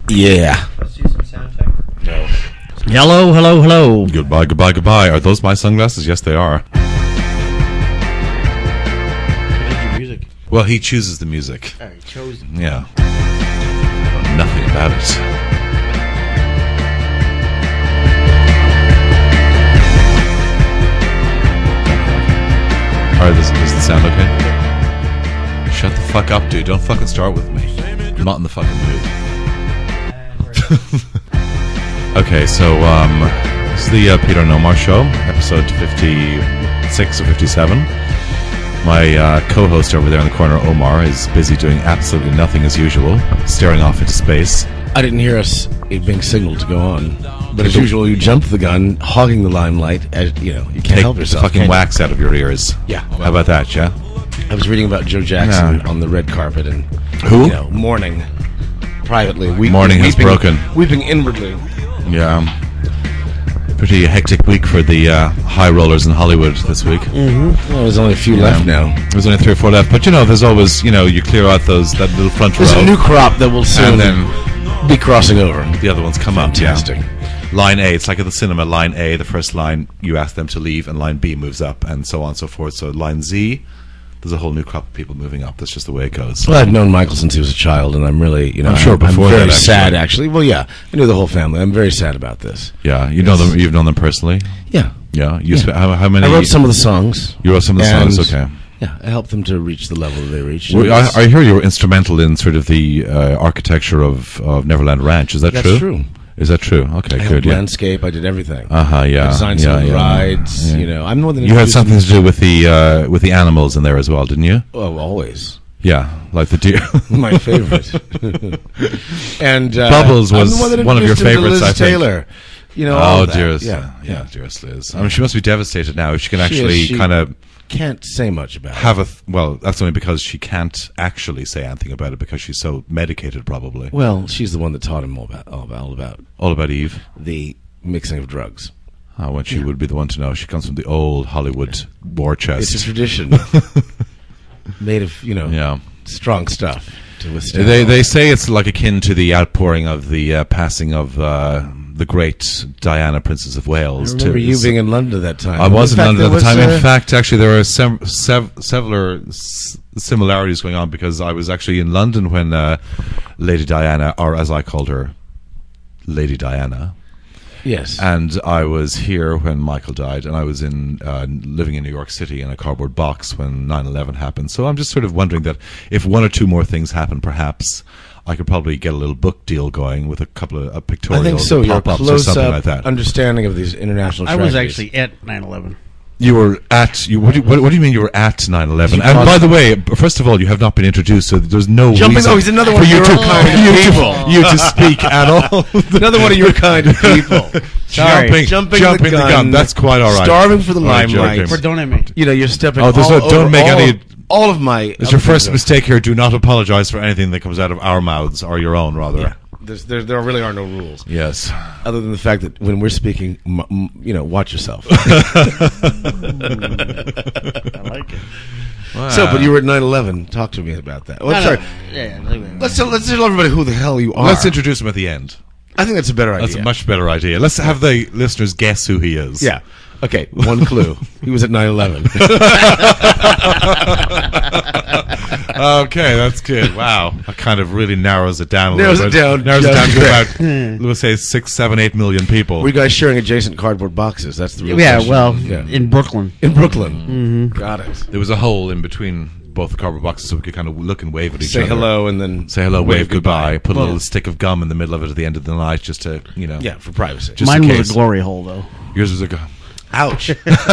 Yeah. Let's do some sound check. No. Hello, hello, hello. Goodbye, goodbye, goodbye. Are those my sunglasses? Yes, they are. Who did your music? Well, he chooses the music. Oh, he chose it. Yeah. I know nothing about it. Alright, does the sound okay? Shut the fuck up, dude. Don't fucking start with me. I'm not in the fucking mood. Okay, so this is the Peter and Omar Show, episode 56 or 57. My co-host over there in the corner, Omar, is busy doing absolutely nothing as usual, staring off into space. I didn't hear us being signaled to go on. But as usual, you jumped the gun, hogging the limelight. As you know, you can't Take help the yourself. fucking wax out of your ears. Yeah. How about that, yeah? I was reading about Joe Jackson Yeah. on the red carpet and Who? You know, mourning privately. Mourning has broken. Weeping inwardly. Yeah. Pretty hectic week for the high rollers in Hollywood this week. Well, there's only a few left now. There's only 3 or 4 left, but you know, there's always, you know, you clear out that little front There's row. a new crop that will soon and then be crossing over. the other ones come Fantastic. up. Yeah. Line A, it's like at the cinema. Line A, the first line, you ask them to leave, and line B moves up, and so on and so forth. So line Z, there's a whole new crop of people moving up. That's just the way it goes. Well, I've known Michael since he was a child, and I'm really, you know, I'm sure before I'm very that, actually. sad, actually. Well, yeah, I knew the whole family. I'm very sad about this. Yeah, you know them. You've known them personally. Yeah. Yeah, you Yeah. how many? I wrote some of the songs. You wrote some of the and, songs. Okay. Yeah, I helped them to reach the level that they reached. Well, I hear you were instrumental in sort of the architecture of Neverland Ranch. Is that That's true? true. Is that true? Okay, I good. helped Yeah. landscape. I did everything. Yeah. I designed some of the rides. Yeah. You know, I'm more than You had something to do with the animals in there as well, didn't you? Oh, always. Yeah, like the deer. My favorite. And Bubbles I'm was the one that one of your introduced him to favorites, Liz I think. Taylor. You know, all Oh, that. dearest, Yeah. dearest Liz. I mean, she must be devastated now. If she can She actually is. She kind of can't say much about it. have well, that's only because she can't actually say anything about it because she's so medicated, probably. Well, she's the one that taught him all about Eve. the mixing of drugs. When she would be the one to know. She comes from the old Hollywood war chest. It's a tradition made of, you know, Yeah. strong stuff to withstand. They say it's like akin to the outpouring of the passing of the great Diana, Princess of Wales. I remember you being in London at that time. I was in fact, London at there the time. was, In fact, actually, there are several similarities going on because I was actually in London when Lady Diana, or as I called her, Lady Diana. yes. And I was here when Michael died, and I was in living in New York City in a cardboard box when 9/11 happened. So I'm just sort of wondering that if 1 or 2 more things happen, perhaps I could probably get a little book deal going with a couple of pictorials, I think so. Your pop-ups or something close-up like that. understanding of these international I was tragedies. actually at 9/11. You were at you. What do you mean you were at 9/11? You And called- by the way, first of all, you have not been introduced, so there's no Jumping- reason oh, he's another for one of you your to kind of for you to- people. you to speak at all. Another one of your kind of people. Jumping Jumping the the gun. gun. That's quite all right. Starving for the All right, limelight. joking. For don't at me. You know, you're stepping. Oh, there's all no- don't over make all any- of- all of my. It's your other first things. mistake here. Do not apologize for anything that comes out of our mouths or your own, rather. Yeah. There really are no rules. Yes. Other than the fact that when we're speaking, you know, watch yourself. I like it. So, but you were at 9/11. Talk to me about that. Oh, No, no. sorry. Yeah. Let's tell everybody who the hell you are. Let's introduce him at the end. I think that's a better idea. That's a much better idea. Let's have the listeners guess who he is. Yeah. Okay. One clue. He was at 9/11. Okay, that's good. Wow, that kind of really narrows it down. Narrows little it bit. down Narrows it down just to about, let's say, 6, 7, 8 million people. Were you guys sharing adjacent cardboard boxes? That's the real Yeah. question. Well, Yeah. in Brooklyn. In Brooklyn. Got it. There was a hole in between both the cardboard boxes, so we could kind of look and wave at each Say other. hello and then Say hello, wave goodbye. Put a Well- little stick of gum in the middle of it at the end of the night, just to Yeah, for privacy. Just Mine in was case. a glory hole, though. Yours was a gum. Ouch.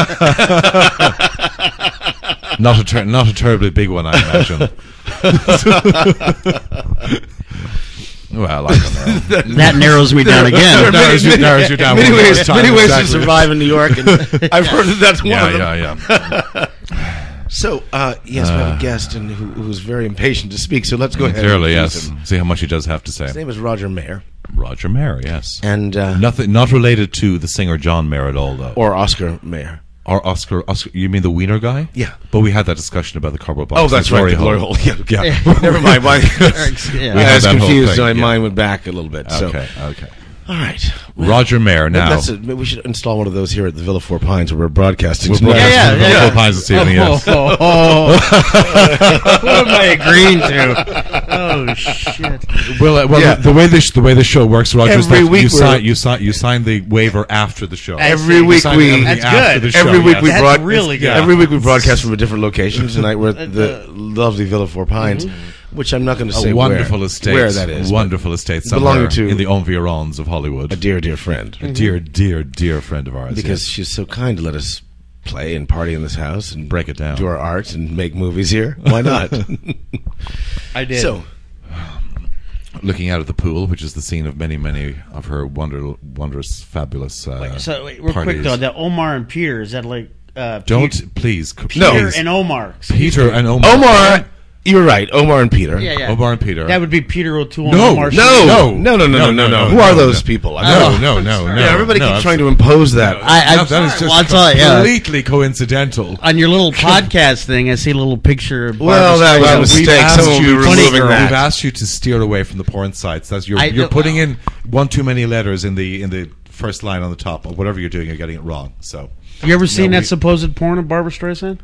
Not a terribly big one, I imagine. Well, I don't know. That narrows me down again. narrows you down Many one more ways, time, many ways exactly. to survive in New York. And I've heard that that's one Yeah, of them. yeah. So, yes, we have a guest and who's very impatient to speak. So let's go ahead. Clearly, and yes. introduce him. See how much he does have to say. His name is Roger Mayer, Roger Mayer, yes. and Nothing, not related to the singer John Mayer at all, though. or Oscar Mayer. Our Oscar, you mean the Wiener guy? Yeah. But we had that discussion about the cardboard box. Oh, that's right. The glory hole. Yeah. Never mind. I had was that whole confused. thing, So my yeah. mind went back a little bit. So. Okay. All right. Roger Mayer now. That's it. We should install one of those here at the Villa Four Pines where we're broadcasting. We're tonight. broadcasting Yeah. Full Pines this evening, yes. What am I agreeing to? Oh shit! Well, Yeah. the way the show works, Roger, is Every that week you sign the waiver after the show. Every You week sign we. everything That's after good. the show, Every week yes. we That's broadcast. really good. Every week we broadcast from a different location. Tonight we're at the lovely Villa Four Pines, which I'm not going to say a wonderful estate. where that is. Wonderful estate belonging somewhere to in the environs of Hollywood. A dear, dear friend. A dear, dear, dear friend of ours. Because yes. she's so kind to let us play and party in this house and Break it down. do our art and make movies here. Why not? I did. So, Looking out at the pool, which is the scene of many, many of her wondrous, fabulous real quick parties. though, that Omar and Peter, is that like Don't, please. No. Peter please. and Omar? Peter and Omar. Omar, you're right. Omar and Peter. Yeah. Omar and Peter. That would be Peter O'Toole No, and Omar. No. No. Who are those people? No. Yeah, everybody no, keeps trying to impose that. that is just I'll tell you, yeah. completely coincidental. On your little podcast thing, I see a little picture of Well, Barbra that was a Streisand. mistake. Someone will be removing We've that. asked you to steer away from the porn sites. That's you're I- putting in one too many letters in the first line on the top. Or whatever you're doing, you're getting it wrong. So You ever seen No, that we- supposed porn of Barbra Streisand?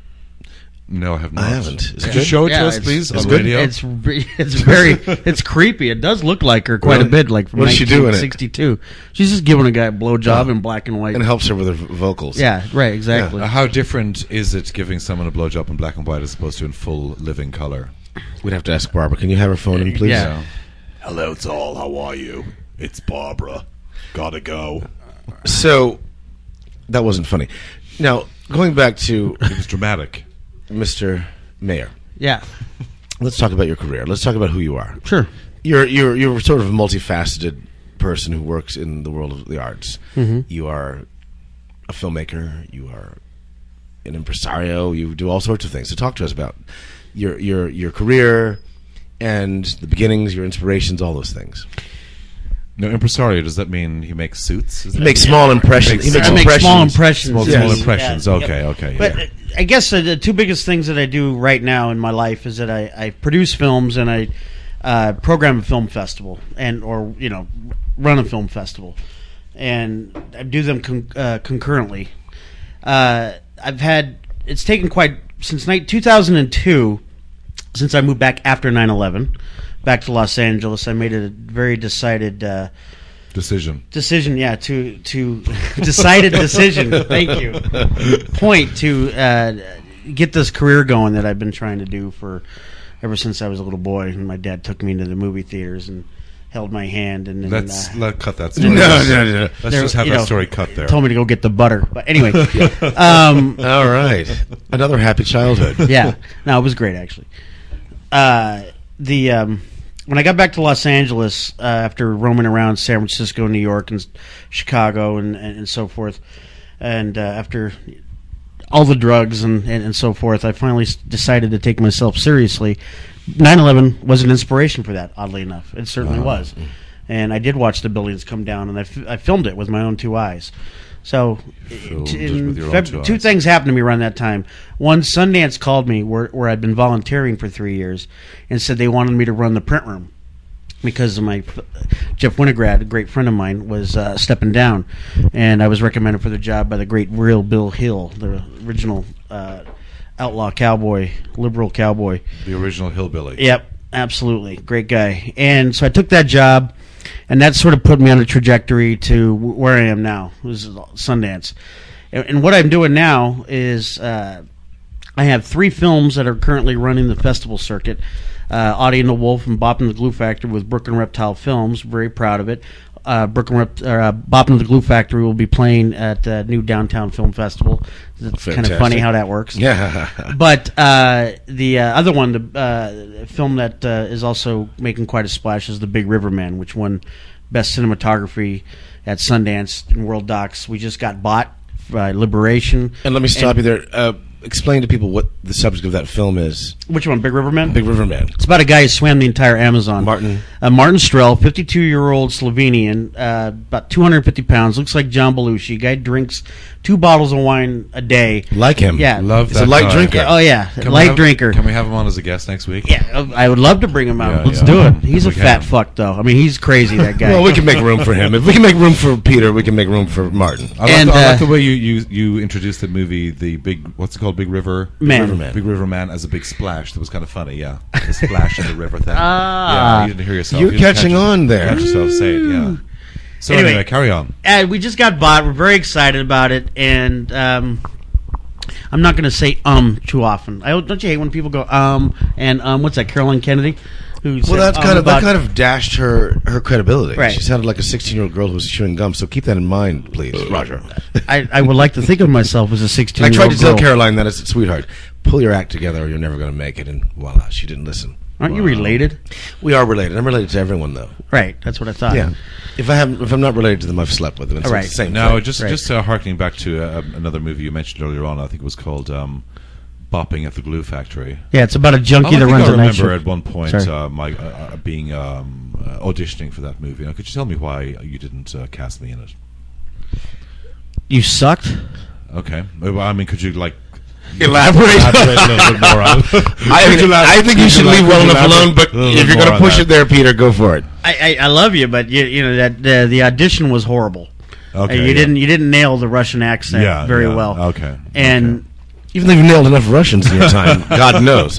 No, I have not. I haven't. Is it Could good? you show it Yeah, to us, it's- please, it's on good. radio? It's very it's creepy. It does look like her quite Really? a bit, like from What does she do in it? 1962. She's just giving a guy a blowjob in black and white. And it helps her with her vocals. Yeah, right, exactly. How different is it giving someone a blowjob in black and white as opposed to in full living color? We'd have to ask Barbara. Can you have her phone in, please? Yeah. Hello, it's all. How are you? It's Barbara. Gotta go. So, that wasn't funny. Now, going back to It was dramatic. Mr. Mayer, Yeah, let's talk about your career. Let's talk about who you are. sure. You're sort of a multifaceted person who works in the world of the arts. Mm-hmm. You are a filmmaker. You are an impresario. You do all sorts of things. So talk to us about your career and the beginnings, your inspirations, all those things. No, impresario, does that mean he makes suits? Is He that- makes small impressions. He makes I make impressions. small impressions. Small Yes. impressions. Yeah. Okay. But yeah. I guess the two biggest things that I do right now in my life is that I produce films and I program a film festival or run a film festival, and I do them concurrently. It's taken since 2002 since I moved back after 9/11 back to Los Angeles. I made a very decided Decision. to decided decision. Thank you. Point to get this career going that I've been trying to do ever since I was a little boy. And my dad took me into the movie theaters and held my hand and Let's cut that story. No. Let's just have that story cut there. Told me to go get the butter. But anyway, All right. Another happy childhood. yeah, no, it was great actually. When I got back to Los Angeles after roaming around San Francisco, New York, and Chicago, and so forth, and after all the drugs and so forth, I finally decided to take myself seriously. 9/11 was an inspiration for that, oddly enough. It certainly was. And I did watch the buildings come down, and I filmed it with my own two eyes. So, filmed it with your own two two eyes. things happened to me around that time. One, Sundance called me where I'd been volunteering for 3 years and said they wanted me to run the print room because of Jeff Winograd, a great friend of mine, was stepping down, and I was recommended for the job by the great real Bill Hill, the original outlaw cowboy, liberal cowboy. The original hillbilly. Yep, absolutely. Great guy. And so I took that job, and that sort of put me on a trajectory to where I am now, which is Sundance. And what I'm doing now is I have 3 films that are currently running the festival circuit. Audie and the Wolf and Bop and the Glue Factory with Brooklyn Reptile Films. Very proud of it. Bop and the Glue Factory will be playing at the new Downtown Film Festival. It's kind of Fantastic. funny how that works. Yeah. But the other one, the film that is also making quite a splash is The Big River Man, which won Best Cinematography at Sundance and World Docs. We just got bought by Liberation. And let me stop you there. explain to people what the subject of that film is? Which one, Big River Man? Big River Man. It's about a guy who swam the entire Amazon. Martin Strel, 52-year-old Slovenian, about 250 pounds, looks like John Belushi. Guy drinks 2 bottles of wine a day. Like him. Yeah. Love He's that a light guy. drinker. Oh, yeah, Can we light have- drinker. Can we have him on as a guest next week? Yeah, I would love to bring him out. Yeah, Let's yeah. do it. He's a We fat can. fuck, though. I mean, he's crazy, that guy. Well, we can make room for him. If we can make room for Peter, we can make room for Martin. I like, And, I like the way you introduced the movie, the big, what's it called, Big River Man. River Man. Big River Man as a big splash. That was kind of funny, yeah. The splash in the river thing. Ah. Yeah, you didn't hear yourself. You're You didn't catching catch it. on there. Catch yourself say it, yeah. So Anyway. anyway, carry on. And we just got bought. We're very excited about it, and I'm not going to say too often. Don't you hate when people go and what's that? Caroline Kennedy, who said, Well, that about- kind of dashed her credibility. Right. She sounded like a 16-year-old girl who was chewing gum. So keep that in mind, please, Roger. I would like to think of myself as a 16-year-old I tried to tell girl. Caroline that. I said, sweetheart, pull your act together or you're never going to make it. And voila, she didn't listen. Aren't you related? We are related. I'm related to everyone, though. Right. That's what I thought. Yeah. If I'm not related to them, I've slept with them. It's Right. the same Now, thing. just harkening back to another movie you mentioned earlier on, I think it was called Bopping at the Glue Factory. Yeah, it's about a junkie I that think runs I a night remember shift. at one point Sorry. being auditioning for that movie. Now, could you tell me why you didn't cast me in it? You sucked. Okay. Well, I mean, could you Elaborate. elaborate a little bit more on it? I think you should leave well enough alone, but if you're going to push it there, Peter, go for it. I love you, but you know that the audition was horrible. Okay, you yeah. didn't nail the Russian accent very well. Okay. And Even though you've nailed enough Russians in your time, God knows.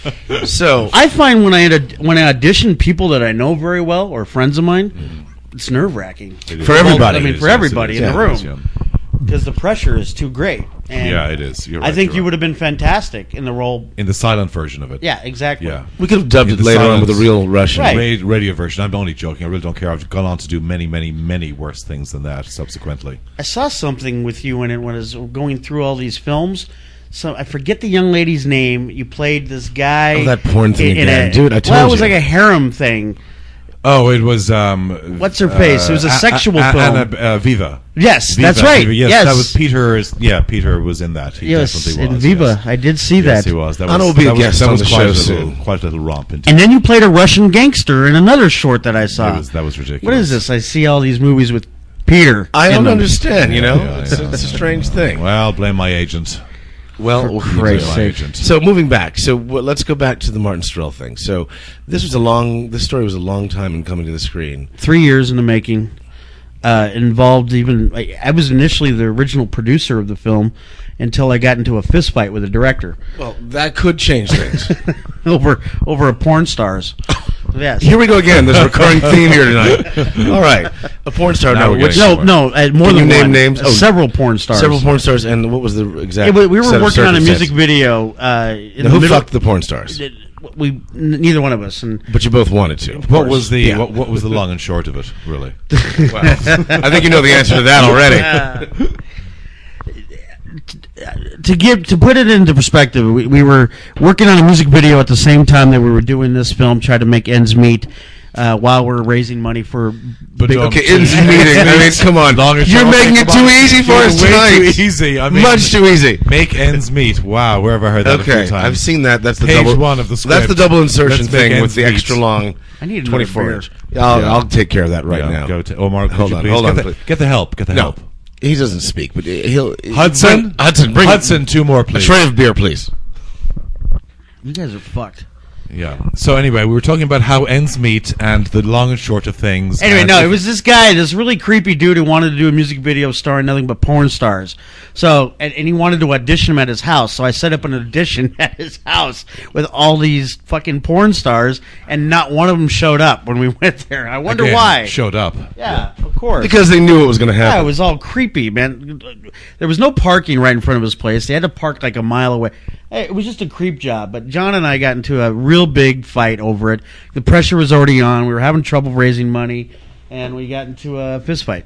So I find when I audition people that I know very well or friends of mine, it's nerve wracking for everybody. I mean, for everybody in the room. Yeah. because the pressure is too great. And Yeah, it is. You're I right, think you're you right. would have been fantastic in the role. in the silent version of it. Yeah, exactly. Yeah. We could have dubbed In it the later on with a silence. real Russian. Right. Radio version. I'm only joking. I really don't care. I've gone on to do many, many, many worse things than that subsequently. I saw something with you in it when I was going through all these films. So I forget the young lady's name. You played this guy. Oh, that porn thing in again. a, Dude, I told well, it was you. like a harem thing. Oh, it was. What's her face? It was a sexual film. Anna Viva. Yes, Viva, that's right. Viva. Yes, Yes. that was Peter. Yeah, Peter was in that. He Yes, definitely in was. Viva. Yes. I did see Yes, that. he was. That Anna was, will be that a was, guest that on was the quite show a little, soon. quite a little romp. Indeed. And then you played a Russian gangster in another short that I saw. That was ridiculous. What is this? I see all these movies with Peter. I in don't them. understand, you know? Yeah, it's, yeah. it's a strange thing. Well, blame my agent. Well, For Christ's Blame my sake. agent. so moving back, let's go back to the Martin Strel thing. So this story was a long time in coming to the screen. 3 years in the making. Involved even. I was initially the original producer of the film until I got into a fist fight with the director Well, that could change things. over a porn stars. Yes. Here we go again. There's a recurring theme here tonight. All right, a porn star. Now Now, we're which getting No, more Can than you name one. names? Oh, Several porn stars. several porn stars, and what was the exact? Yeah, we were set of working on a music circumstances? video. In Now, the who middle, fucked the porn stars? Neither one of us. And But you both wanted to. What was the Yeah. what was the long and short of it? Really? Well, I think you know the answer to that already. to put it into perspective, we were working on a music video at the same time that we were doing this film, trying to make ends meet while we're raising money for. But don't- Okay, ends meeting. I mean, come on. Long and You're short, making okay, it come too on. easy for You're us way tonight. Too easy. I mean, Much too easy. Make ends meet. Wow, where have I heard that a few Okay, times? I've seen that. That's the Page double. one of the That's script. the double insertion Let's make thing with ends the meet. extra long. I need another 24 beer. inch. I'll, Yeah. I'll take care of that right Yeah, now. Go to Omar. Could Hold you on, please hold get on, the, please. get the help. Get the No, help. he doesn't speak, but he'll. Hudson, bring Hudson, two more, a please. tray of beer, please. You guys are fucked. Yeah. So anyway, we were talking about how ends meet and the long and short of things. Anyway, and no, if- it was this guy, this really creepy dude who wanted to do a music video starring nothing but porn stars. So, and he wanted to audition him at his house. So I set up an audition at his house with all these fucking porn stars, and not one of them showed up when we went there. I wonder again, why. showed up. Yeah, of course. Because they knew it was going to Yeah, happen. it was all creepy, man. There was no parking right in front of his place. They had to park like a mile away. It was just a creep job. But John and I got into a real big fight over it. The pressure was already on. We were having trouble raising money, and we got into a fist fight.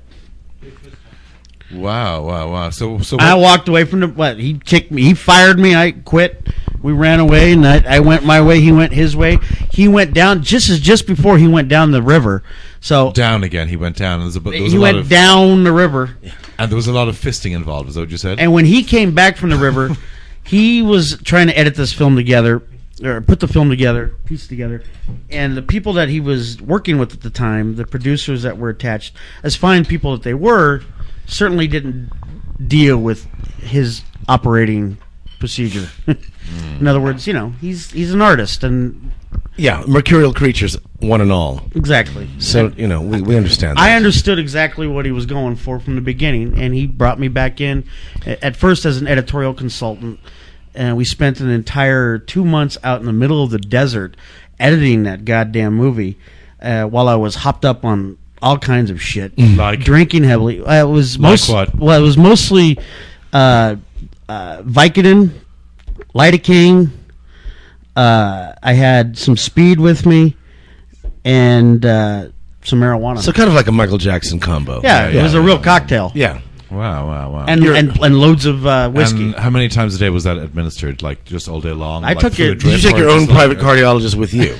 Wow. So I walked away from the. He kicked me. He fired me. I quit. We ran away, and I went my way. He went his way. He went down just before he went down the river. So down again. He went down. There was he a lot went of, down the river. and there was a lot of fisting involved. Is that what you said? And when he came back from the river, he was trying to edit this film together, or put the film together, piece together, and the people that he was working with at the time, the producers that were attached, as fine people that they were, certainly didn't deal with his operating procedure. In other words, he's an artist, and Yeah, mercurial creatures, one and all. exactly. So, we understand that. I understood exactly what he was going for from the beginning, and he brought me back in at first as an editorial consultant, and we spent an entire 2 months out in the middle of the desert editing that goddamn movie while I was hopped up on all kinds of shit, Like? drinking heavily. It was what? Well, it was mostly Vicodin, lidocaine. I had some speed with me, and some marijuana. So kind of like a Michael Jackson combo. yeah, it was a real cocktail. Yeah. Wow. And loads of whiskey. And how many times a day was that administered? Like just all day long? I like took through it- a Did Did you drip, take or your own just like- private cardiologist with you?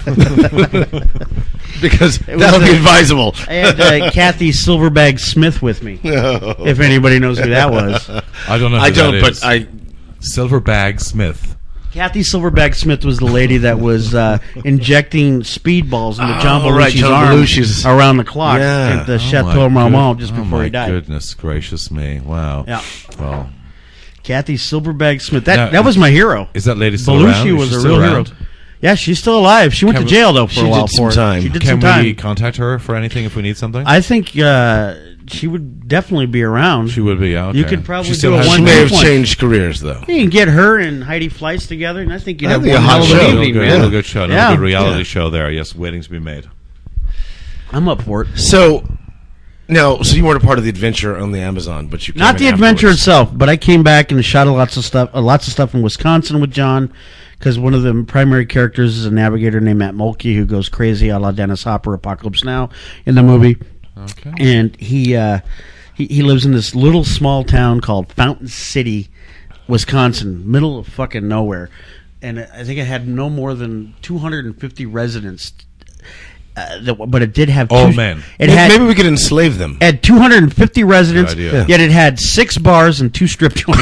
Because was that'll be a- advisable. I had Kathy Silverbag Smith with me, if anybody knows who that was. I don't know. Who I don't, that but is. I. Silverbag Smith. Kathy Silverbag Smith was the lady that was injecting speedballs into John Oh, right, Belushi's John arm Belushi's- around the clock Yeah. at the Oh Chateau my Marmont good- just before he died. Goodness gracious me! Wow. Yeah, Well, Kathy Silverbag Smith. Now, That was my hero. is that lady still Belushi around? Is was she a still real around? hero. Yeah, she's still alive. She went Can to we- jail though for she a while. did some for it. time. She did Can some time. we contact her for anything if we need something? I think she would definitely be around. She would be. Okay. You could probably She still do a has- She one- may have point. changed careers, though. You can get her and Heidi Fleiss together, and I think you'd have That'd be one a hot hell of show. an Real evening, good, man. real good show. Another Yeah. good reality Yeah. show there. Yes, waiting to be made. I'm up for it. So, no, so you weren't a part of the adventure on the Amazon, but you came Not in the adventure afterwards. itself, but I came back and shot lots of stuff in Wisconsin with John, because one of the primary characters is a navigator named Matt Mulkey who goes crazy a la Dennis Hopper, Apocalypse Now, in the movie. Okay. And he lives in this little small town called Fountain City, Wisconsin, middle of fucking nowhere. And I think it had no more than 250 residents. But it did have All two, men. It had Maybe we could enslave them. had 250 residents, Good idea. yet it had 6 bars and 2 strip joints.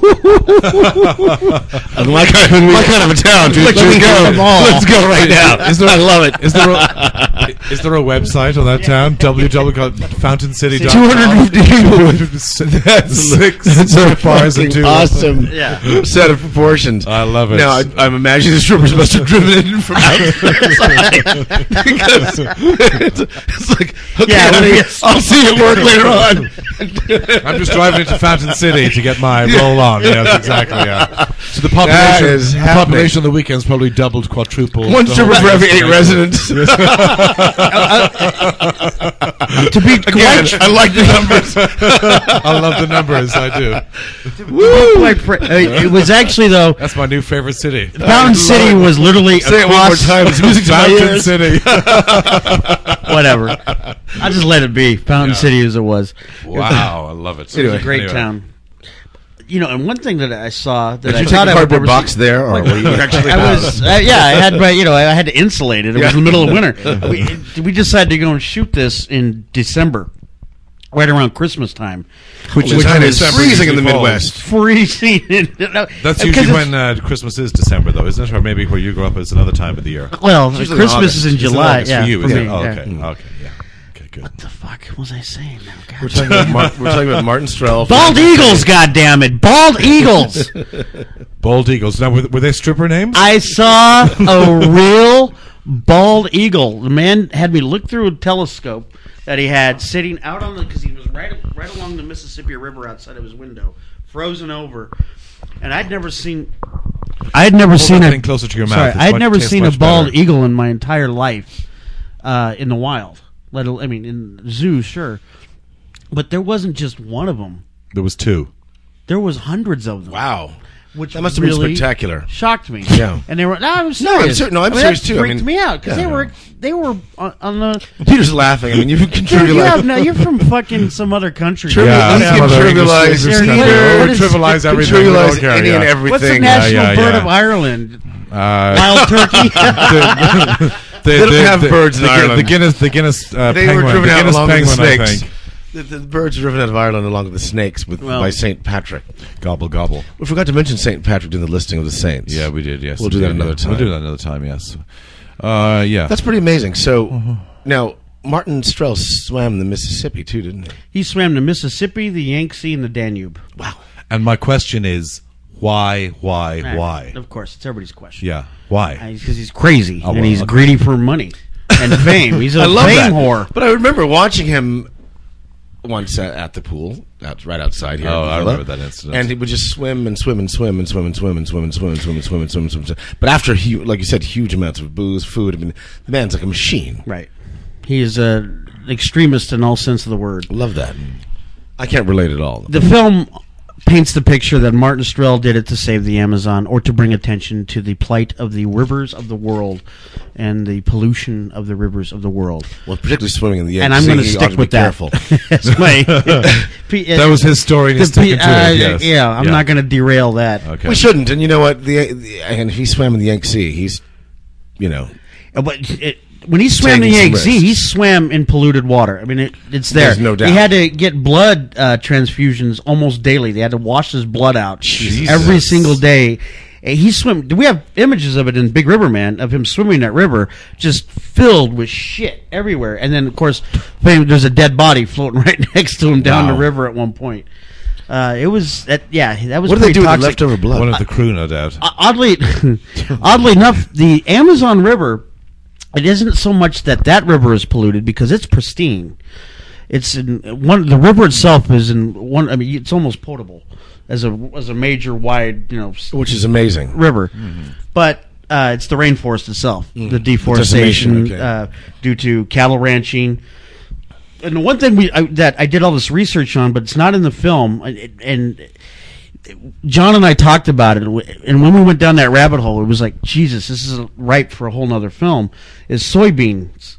My kind of a town, dude. Let's Let's go. go. Let's go right now. I love it. Is there a website on that town? www.fountaincity.com. 250 Six bars and 2. awesome Yeah. set of proportions. I love it. Now, I'm imagining the strippers must have driven in from outside. Because it's like, okay, Yeah, I'll see you at work later on. I'm just driving into Fountain City to get my roll on. Yes, exactly. Yeah. So the That population, is the happening. population on the weekends probably doubled, quadrupled. One The stripper whole for every thing 8 is residents. To be Again, I like the numbers. I love the numbers. I do. it was actually though That's my new favorite city. Fountain City was literally Say it one more across. time. It's music to my Fountain ears. City. Whatever. I just let it be. Fountain City as it was. Wow, I love it. It was a great town. And one thing that I saw that Did I you take thought the I would cardboard never box see- there, or were you actually? I was, I had my, I had to insulate it. It was in the middle of winter. We decided to go and shoot this in December, right around Christmas time, which Which time is is freezing in the usually falls. Midwest. freezing. That's usually when Christmas is December, though, isn't it? Or maybe where you grew up, it's another time of the year. Well, usually in Christmas is in August. It's in July. August Yeah, for you, for is me, it? Oh, yeah. okay. Okay, yeah. Okay, good. What the fuck was I saying now? God. We're talking about Martin Strel. Bald Eagles, goddammit! Bald Eagles! Bald Eagles. Now, were they stripper names? I saw a real bald eagle. The man had me look through a telescope that he had sitting out on the, because he was right along the Mississippi River outside of his window, frozen over. And I'd never seen getting closer to your mouth. Sorry, It's I'd much- never tastes seen a much bald better. eagle in my entire life in the wild. In zoos, sure, but there wasn't just one of them. There was 2. There was hundreds of them. Wow, Which that must have been really spectacular. shocked me. Yeah. And they were I'm No, serious. I'm that serious too. I freaked mean, me out because yeah. they were on the. Peter's laughing. I mean, you can Dude, trivialize. you're from fucking some other country. Yeah, What some other is- English There speakers neither- country. what We is- trivialize everything. We Trivialize don't care, any yeah. and everything. What's the national yeah, bird yeah. of Ireland? Uh, Wild turkey. They don't have birds in the, Ireland. The Guinness They were penguin. driven The out Guinness along with the penguin, I snakes. think. The birds driven out of Ireland along with the snakes by St. Patrick. Gobble, gobble. We forgot to mention St. Patrick in the listing of the saints. Yeah, we did, yes. We'll do that another time. We'll do that another time, yes. Yeah. That's pretty amazing. So, now, Martin Strauss swam the Mississippi, too, didn't he? He swam the Mississippi, the Yangtze, and the Danube. Wow. And my question is, why? Of course, it's everybody's question. Yeah, why? Because he's crazy, Oh, and well, he's okay. greedy for money and fame. He's a I love fame that. whore. But I remember watching him once at the pool, right outside here. Oh, at the I villa, remember that incident. And he would just swim and swim and swim and swim and swim and swim and swim and swim and swim and swim and swim. But after, like you said, huge amounts of booze, food. I mean, the man's like a machine. Right. He is an extremist in all sense of the word. Love that. I can't relate at all. The film paints the picture that Martin Strel did it to save the Amazon or to bring attention to the plight of the rivers of the world and the pollution of the rivers of the world. Well, particularly swimming in the Yangtze. And I'm going to you ought stick be with that. careful. That's my, That was his story, and he's sticking to it, yes. Yeah, I'm not going to derail that. Okay. We shouldn't. And you know what? And he swam in the Yangtze. He's, But when he swam the Taking some Yangtze, risks. he swam in polluted water. I mean, it's there. There's no doubt. He had to get blood transfusions almost daily. They had to wash his blood out Jesus. every single day. He swam. We have images of it in Big River Man of him swimming that river, just filled with shit everywhere. And then, of course, there's a dead body floating right next to him down Wow. the river at one point. That was. That was. What do they pretty do with the toxic. leftover blood? One of the crew, no doubt. Oddly enough, the Amazon River, it isn't so much that river is polluted because it's pristine. It's in one. The river itself is in one. I mean, it's almost potable as a major wide Which is amazing. river, but it's the rainforest itself, the deforestation Decimation, okay. due to cattle ranching. And the one thing that I did all this research on, but it's not in the film, and John and I talked about it, and when we went down that rabbit hole, it was like, Jesus, this is ripe for a whole nother film, is soybeans.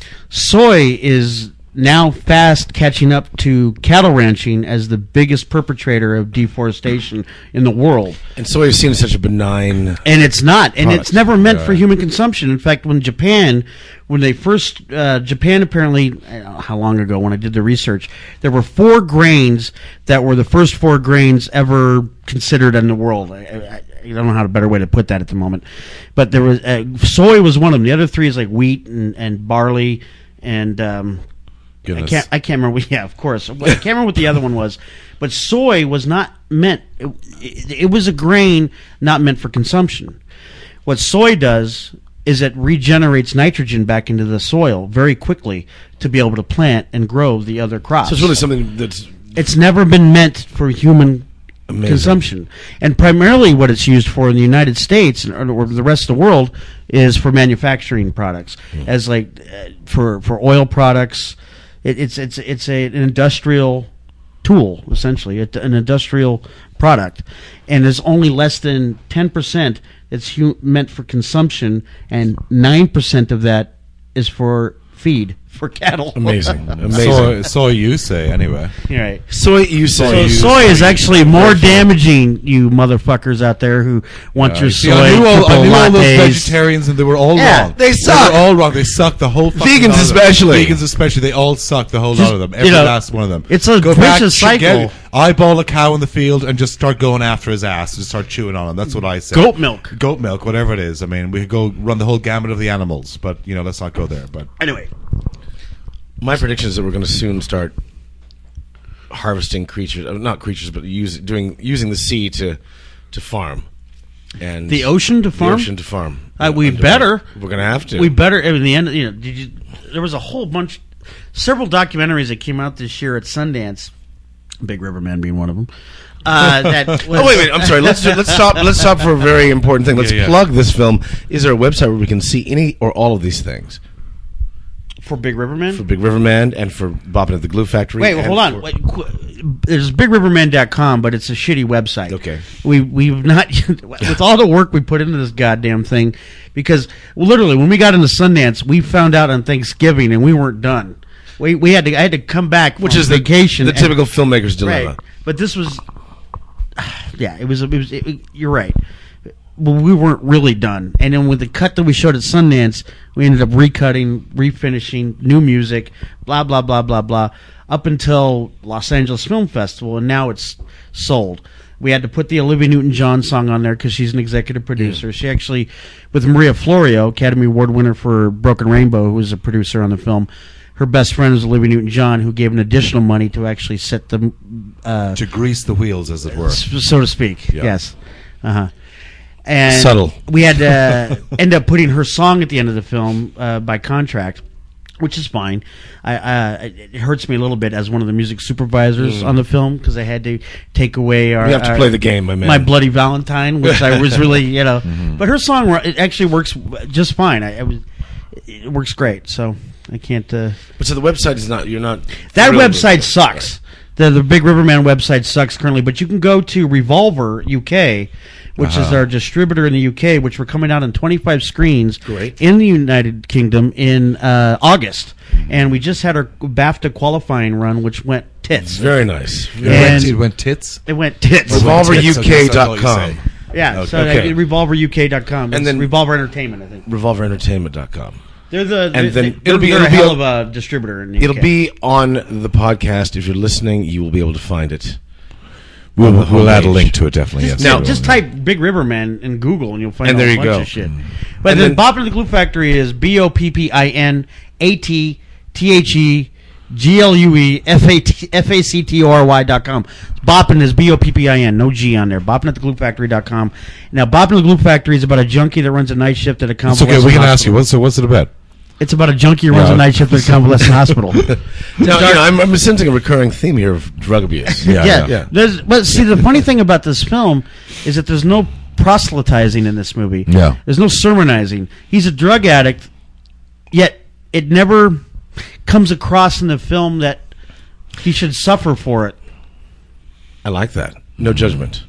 Soy is now fast catching up to cattle ranching as the biggest perpetrator of deforestation in the world. And soy is seen as such a benign. And it's not. And Product. it's never meant for human consumption. In fact, when they first, Japan apparently, I don't know how long ago when I did the research, there were 4 grains that were the first 4 grains ever considered in the world. I don't know how a better way to put that at the moment. But there was, soy was one of them. The other 3 is like wheat and barley and, Goodness. I can't remember. Yeah, of course. I can't remember what the other one was. But soy was not meant. It was a grain not meant for consumption. What soy does is it regenerates nitrogen back into the soil very quickly to be able to plant and grow the other crops. So it's really something that's It's never been meant for human amazing. consumption. And primarily what it's used for in the United States or the rest of the world is for manufacturing products, as like for oil products. It's an industrial tool, essentially, an industrial product, and there's only less than 10% that's meant for consumption, and 9% of that is for feed for cattle. amazing. Amazing. So you say, anyway. Right. Soy, you say. So soy is actually more damaging, you motherfuckers out there who want your See, soy I knew all those lattes. vegetarians, and they were all Yeah, wrong. they suck. They were all wrong. They suck the whole fucking Vegans lot of them. especially. Vegans especially. They all suck the whole Just, lot of them. Every you know, last one of them. it's a Go back, vicious get- cycle. eyeball a cow in the field and just start going after his ass. Just start chewing on him. That's what I say. Goat milk. Goat milk, whatever it is. I mean, we could go run the whole gamut of the animals, but, let's not go there. But Anyway. My prediction is that we're going to soon start harvesting creatures, not creatures, but using the sea to farm, and The ocean to farm? The ocean to farm. We better. We're going to have to. We better. In the end, there was a whole bunch, several documentaries that came out this year at Sundance. Big River Man being one of them. That was, Oh wait a minute! I'm sorry. Let's stop. Let's stop for a very important thing. Let's Yeah. plug this film. Is there a website where we can see any or all of these things for Big River Man. for Big River Man and for Bobbin at the Glue Factory? Wait, well, and hold on. for- Wait, there's BigRiverman.com, but it's a shitty website. Okay. We've not with all the work we put into this goddamn thing, because literally when we got into Sundance, we found out on Thanksgiving and we weren't done. I had to come back, Which from is vacation. the typical filmmaker's dilemma. Right. But this was, yeah, it was. You're right. well, we weren't really done. And then with the cut that we showed at Sundance, we ended up recutting, refinishing, new music, blah, blah, blah, blah, blah, up until Los Angeles Film Festival, and now it's sold. We had to put the Olivia Newton-John song on there because she's an executive producer. She actually, with Maria Florio, Academy Award winner for Broken Rainbow, who was a producer on the film, her best friend is Olivia Newton-John, who gave an additional money to actually set the... to grease the wheels, as it were. So to speak, Yeah. yes. Uh-huh. And Subtle. we had to end up putting her song at the end of the film by contract, which is fine. It hurts me a little bit as one of the music supervisors on the film because I had to take away our... You have to play the game, my man. My Bloody Valentine, which I was really, But her song, it actually works just fine. It works great, so I can't... But so the website is not... You're not... That thrilled with website it. sucks. The Big Riverman website sucks currently, but you can go to Revolver UK, which is our distributor in the UK, which we're coming out on 25 screens Great. in the United Kingdom in August. And we just had our BAFTA qualifying run, which went tits. Very nice. And- It went tits. It went tits. RevolverUK.com. Yeah, Okay. so Okay. RevolverUK.com. And And then- then Revolver Entertainment, I think. RevolverEntertainment.com. They're the And then they're, it'll be- they're it'll a be hell a- of a distributor in the UK. It'll be on the podcast. If you're listening, you will be able to find it. We'll the add a homepage. link to it, definitely. Just, yes. Now- just type Big Riverman in Google and you'll find And a there whole you bunch go. of shit. But And then then- Boppin' and the Glue Factory is BOPPINATTHEGLUEFACTORY.com. Boppin' is BOPPIN, no G on there. Boppin' at the Glue Factory.com. Now, Boppin' and the Glue Factory is about a junkie that runs a night shift at a It's convalescent okay. We can ask hospital. you. What's it about? It's about a junkie who runs Yeah. a night shift at a convalescent hospital. Now, I'm sensing a recurring theme here of drug abuse. Yeah. But see, the funny thing about this film is that there's no proselytizing in this movie. Yeah. There's no sermonizing. He's a drug addict, yet it never comes across in the film that he should suffer for it. I like that. No judgment.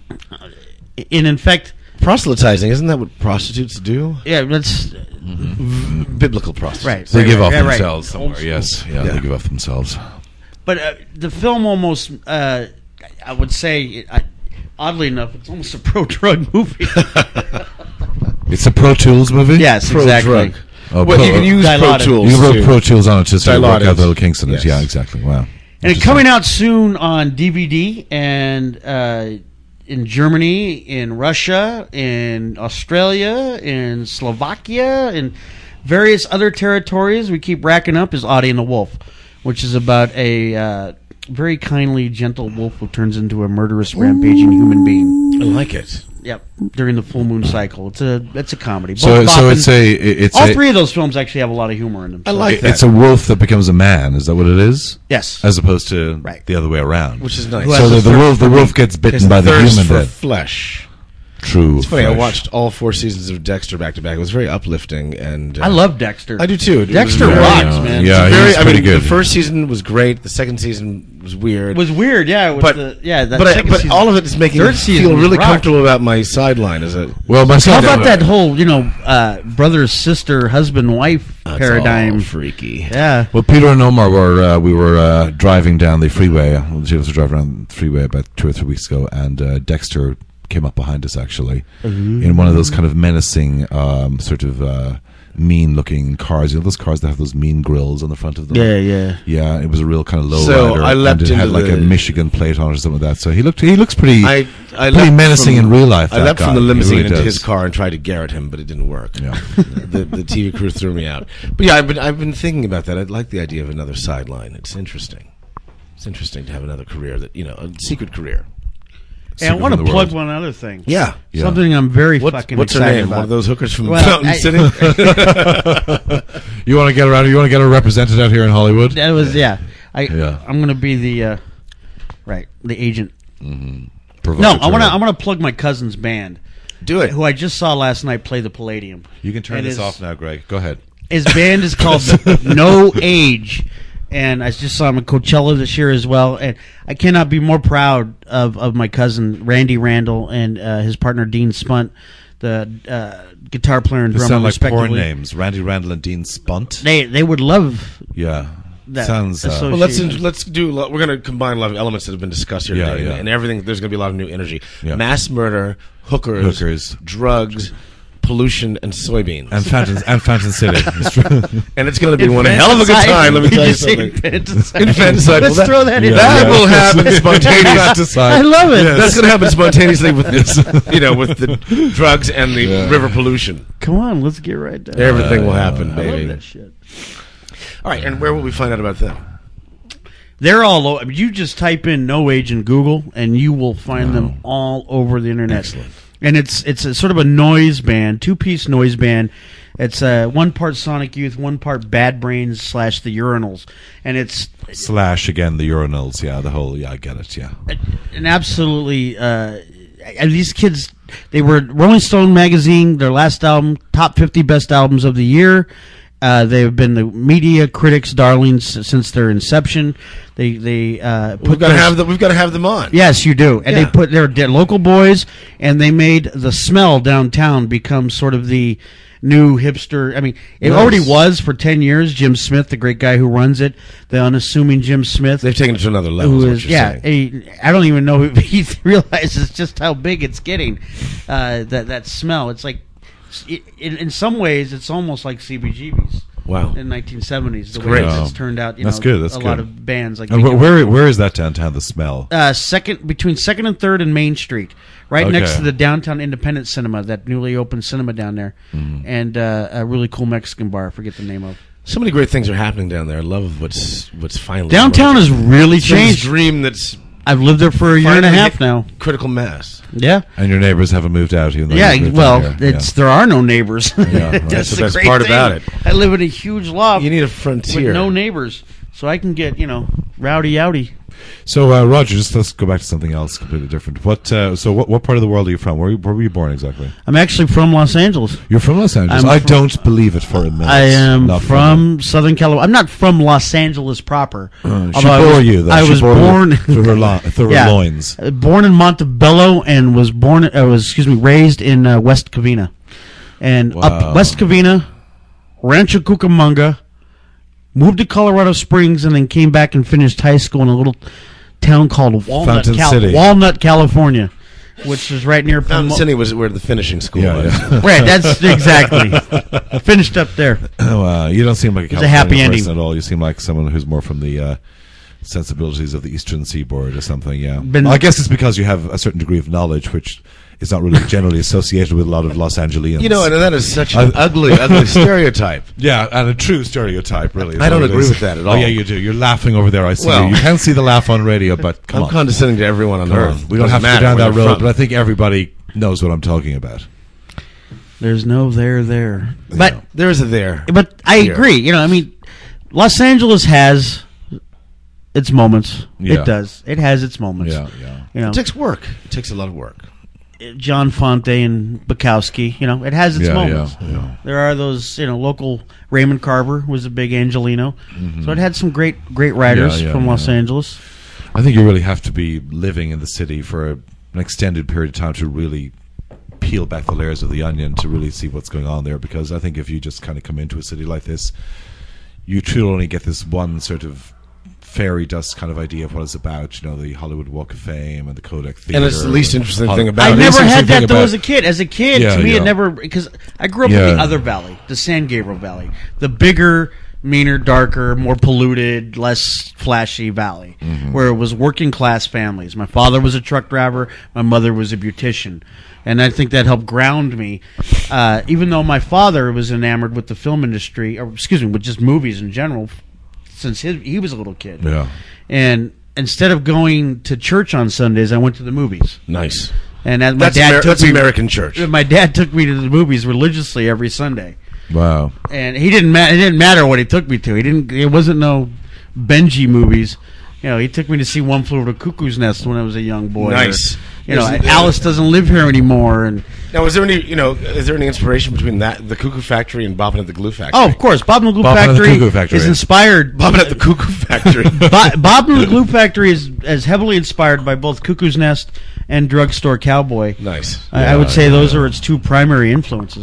And in fact, Proselytizing, isn't that what prostitutes do? yeah, that's Biblical prostitutes. right. They give off right, right. themselves somewhere. Old school. Yes. Yeah, Yeah. they give off themselves. But the film almost, I would say, oddly enough, it's almost a pro-drug movie. It's a Pro Tools movie. Yes, exactly. Pro-drug. Oh, Well, you can use Pro Dilaudid. Tools. You can too. put Pro Tools on it to sort of work Dilaudid. out the little kinks in it. Yes. Yeah, exactly. Wow. And it's coming out soon on DVD and in Germany, in Russia, in Australia, in Slovakia, and various other territories. We keep racking up is Audie and the Wolf, which is about a very kindly, gentle wolf who turns into a murderous, rampaging human being. I like it. Yep, during the full moon cycle. It's a comedy. So Both so Boffin- it's all a three of those films actually have a lot of humor in them. I so- like that. it's a wolf that becomes a man. Is that what it is? Yes. As opposed to Right. the other way around. Which is nice. Who so has the a the wolf gets bitten by the thirst human for then. flesh. True. It's funny. I flesh. watched all 4 seasons of Dexter back to back. It was very uplifting, and I love Dexter. I do too. It was Dexter very- rocks, man. Yeah, Very, he's I pretty mean, good. the first season was great. The second season was weird. It was weird, yeah. With but that but second season. all of it is making me Third season feel was really rock. comfortable about my sideline as a. Well, my How son. about that whole, brother, sister, husband, wife That's paradigm? all freaky. Yeah. Well, Peter and Omar were driving down the freeway. The two of us were driving down the freeway about 2 or 3 weeks ago, and Dexter came up behind us actually in one of those kind of menacing, sort of mean-looking cars. You know those cars that have those mean grills on the front of them. Yeah. Yeah, it was a real kind of low So rider. I leapt and it had into like a the- Michigan plate on it or something like that. So he looks pretty I pretty leapt menacing from- in real life. I that leapt guy. from the He limousine really into does. his car and tried to garrote him, but it didn't work. Yeah. the TV crew threw me out. But yeah, I've been thinking about that. I'd like the idea of another sideline. It's interesting. It's interesting to have another career that a secret career. Hey, I Secret want to from the plug world. one other thing. Yeah. Yeah. Something I'm very What's fucking her excited name? about. One of those hookers from Well, Fountain I- City. You want to get around? You want to get her represented out here in Hollywood? That was Yeah. I'm going to be the the agent. No, Provocateur. I want to plug my cousin's band, Do it. who I just saw last night play the Palladium. You can turn And this his- off now, Greg. Go ahead. His band is called No Age, and I just saw him at Coachella this year as well. And I cannot be more proud of my cousin Randy Randall and his partner Dean Spunt, the guitar player and They drummer, sound like porn respectively. names. Randy Randall and Dean Spunt. They would love Yeah. that Sounds, association. Well, let's do. We're going to combine a lot of elements that have been discussed here Yeah, today, yeah. and everything. There's going to be a lot of new energy. Yeah. Mass murder, hookers, drugs, pollution, and soybeans. and Phantom City. And it's going to be one hell of a good time. Let me tell you something. Infanticide. Let's Well, throw that in. That will happen spontaneously. I love it. That's going to happen spontaneously with this, with the drugs and the river pollution. Come on, let's get right down. Everything will happen, I baby. love that shit. All right, and where will we find out about them? They're all over. You just type in No Age in Google, and you will find them all over the internet. Excellent. And it's a sort of a noise band, 2-piece noise band. It's one part Sonic Youth, one part Bad Brains / the Urinals, and it's / again the urinals. Yeah, the whole. Yeah, I get it. Yeah. an absolutely. And these kids, they were Rolling Stone magazine, their last album, top 50 best albums of the year. They've been the media critics' darlings since their inception. They We've got to have them on. Yes, you do. And Yeah. they put their local boys, and they made the smell downtown become sort of the new hipster. I mean, it Nice. already was for 10 years. Jim Smith, the great guy who runs it, the unassuming Jim Smith. They've taken it to another level. Who is what is, you're yeah, saying. I don't even know if he realizes just how big it's getting. That smell. It's like, in some ways, it's almost like CBGB's. Wow. In 1970s, the great. way Wow. it's turned out. That's good, that's a lot good. of bands like And where is that downtown? The smell. between 2nd and 3rd and Main Street, right Okay. next to the downtown Independent Cinema, that newly opened cinema down there, and a really cool Mexican bar. I forget the name of. So many great things are happening down there. I love what's finally Downtown has really It's been this changed. dream that's I've lived there for a year and a finally half hit now. critical mass. Yeah, And your neighbors haven't moved out, even though yeah. you've moved Well, out here. there are no neighbors. right. That's the the best great part thing. about it. I live in a huge loft You need a with frontier. no neighbors, so I can get rowdy outy. So, Roger, let's go back to something else completely different. What part of the world are you from? Where were you born exactly? I'm actually from Los Angeles. You're from Los Angeles. I'm I from- don't believe it for a minute. I am Not from Southern California. I'm not from Los Angeles proper. She although bore you, though. I She was bore you born through her loins. Born in Montebello and was raised in West Covina, and Wow. up West Covina, Rancho Cucamonga, moved to Colorado Springs, and then came back and finished high school in a little town called Fountain City. Walnut, California, which is right near Fountain City was where the finishing school Yeah, was. yeah. Right, that's exactly finished up there. You don't seem like a It's a happy California ending. person at all. You seem like someone who's more from the sensibilities of the Eastern Seaboard or something. Yeah, I guess it's because you have a certain degree of knowledge, which is not really generally associated with a lot of Los Angelians. And that is such an ugly stereotype. Yeah, and a true stereotype, really. is I don't what it agree is. with that at Oh, all. yeah, you do. You're laughing over there. I see Well- you. You can't see the laugh on radio, but come I'm on. condescending to everyone on Come earth. on. We don't have to go Doesn't down matter that where road, they're but I from. think everybody knows what I'm talking about. There's no there, but There is a there. But I Here. agree. Los Angeles has its moments. Yeah. It does. It has its moments. Yeah. It takes work. It takes a lot of work. John Fonte and Bukowski. It has its moments. yeah. There are those, local. Raymond Carver was a big Angelino, so it had some great writers Yeah, from Los yeah. Angeles. I think you really have to be living in the city for an extended period of time to really peel back the layers of the onion to really see what's going on there, because I think if you just kind of come into a city like this, you truly only get this one sort of fairy dust kind of idea of what it's about, the Hollywood Walk of Fame and the Kodak Theater. And it's the least interesting thing about I it. never Interesting had thing that though about- as a kid. As a kid, Yeah, to me, yeah. it never, because I grew up Yeah. in the other valley, the San Gabriel Valley, the bigger, meaner, darker, more polluted, less flashy valley, where it was working class families. My father was a truck driver. My mother was a beautician. And I think that helped ground me. Even though my father was enamored with the film industry, or with just movies in general, since he was a little kid. Yeah. And instead of going to church on Sundays, I went to the movies. Nice. And as my That's, dad took that's me, American church. my dad took me to the movies religiously every Sunday, Wow. and he didn't. It didn't matter what he took me to. He didn't. It wasn't no Benji movies. He took me to see One Flew Over the Cuckoo's Nest when I was a young boy. Nice. Or, Alice Doesn't Live Here Anymore. And Now, is there any inspiration between that, the Cuckoo Factory, and Bobbin at the Glue Factory? oh, of course, Bob and the Glue Bob and the Factory, Cuckoo Factory. is inspired. Bobbin at the Cuckoo Factory. Bob and the Glue Factory is heavily inspired by both Cuckoo's Nest and Drugstore Cowboy. Nice. I would say those are its two primary influences.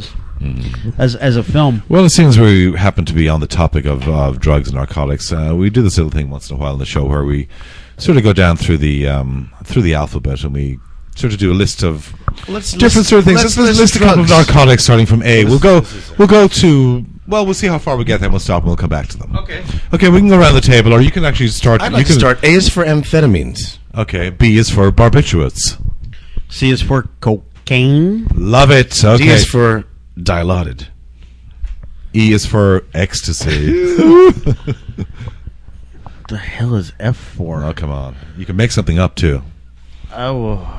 as a film. Well, it seems we happen to be on the topic of drugs and narcotics. We do this little thing once in a while in the show where we sort of go down through the alphabet and we sort of do a list of different sort of things. Let's list a couple of narcotics starting from A. We'll go to. Well, we'll see how far we get, then we'll stop and we'll come back to them. Okay. Okay, we can go around the table, or you can actually start. I'd like to start. A is for amphetamines. Okay, B is for barbiturates. C is for cocaine. Love it. Okay. D is for dilaudid. E is for ecstasy. What the hell is F for? Oh, come on. You can make something up, too. Oh.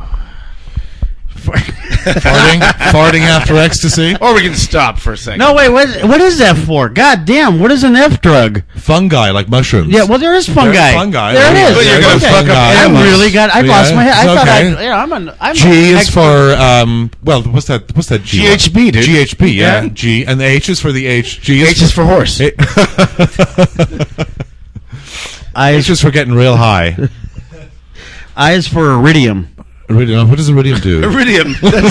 Farting after ecstasy? Or we can stop for a second. No, wait, what is F for? God damn, what is an F drug? Fungi, like mushrooms. Yeah, well, there is fungi. There's fungi. There it is. But you're There gonna is fuck up I animals. really got. I lost my head. I thought okay. I'm G an is expert. for well, what's that G? GHB, dude. GHB, yeah. Yeah. G, and the H is for the H. G H is for horse. H is for getting real high. I is for iridium. Iridium. What does iridium do? Iridium.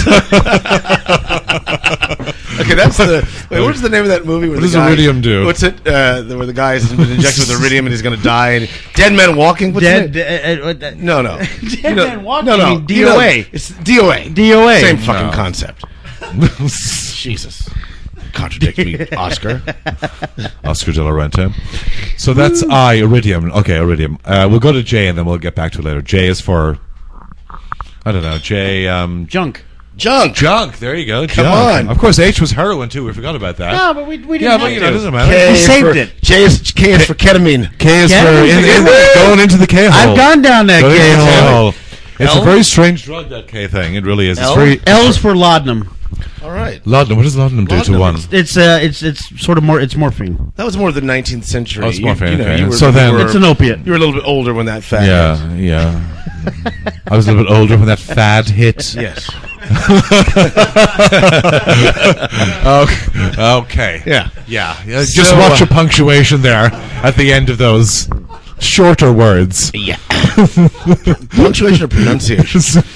Okay, that's the. Wait, what's the name of that movie? Where What the does guy, iridium do? What's it? Where the guy has been injected with iridium and he's going to die. And Dead Man Walking. What's Dead. it? No. Dead Man Walking. No. You mean DOA. It's DOA. DOA. Same fucking No. concept. Jesus. Contradict me, Oscar. Oscar de la Renta. So that's I, iridium. Okay, iridium. We'll go to J and then we'll get back to it later. J is for, I don't know, J, Junk. Junk. junk. There you go. Come junk. on. Of course, H was heroin too. We forgot about that. No, but we didn't Yeah, have but you know, it to. doesn't matter. We is saved for- it. K is for ketamine. K is for Ketamine. going into the K hole. I've gone down that Going into the K hole. It's L? a very strange drug, that K thing. It really is. It's L? very L is for laudanum. All right. laudanum. What does laudanum do to Laudanum one? is- It's sort of more. It's morphine. That was more the 19th century. Oh, it's morphine, okay. you were, So then- you were, It's an opiate. You were a little bit older when that fad hit. Yeah. I was a little bit older when that fad hit. Yes. Okay. Yeah. Yeah. Just So, watch your punctuation there at the end of those shorter words. Yeah. Punctuation or pronunciation?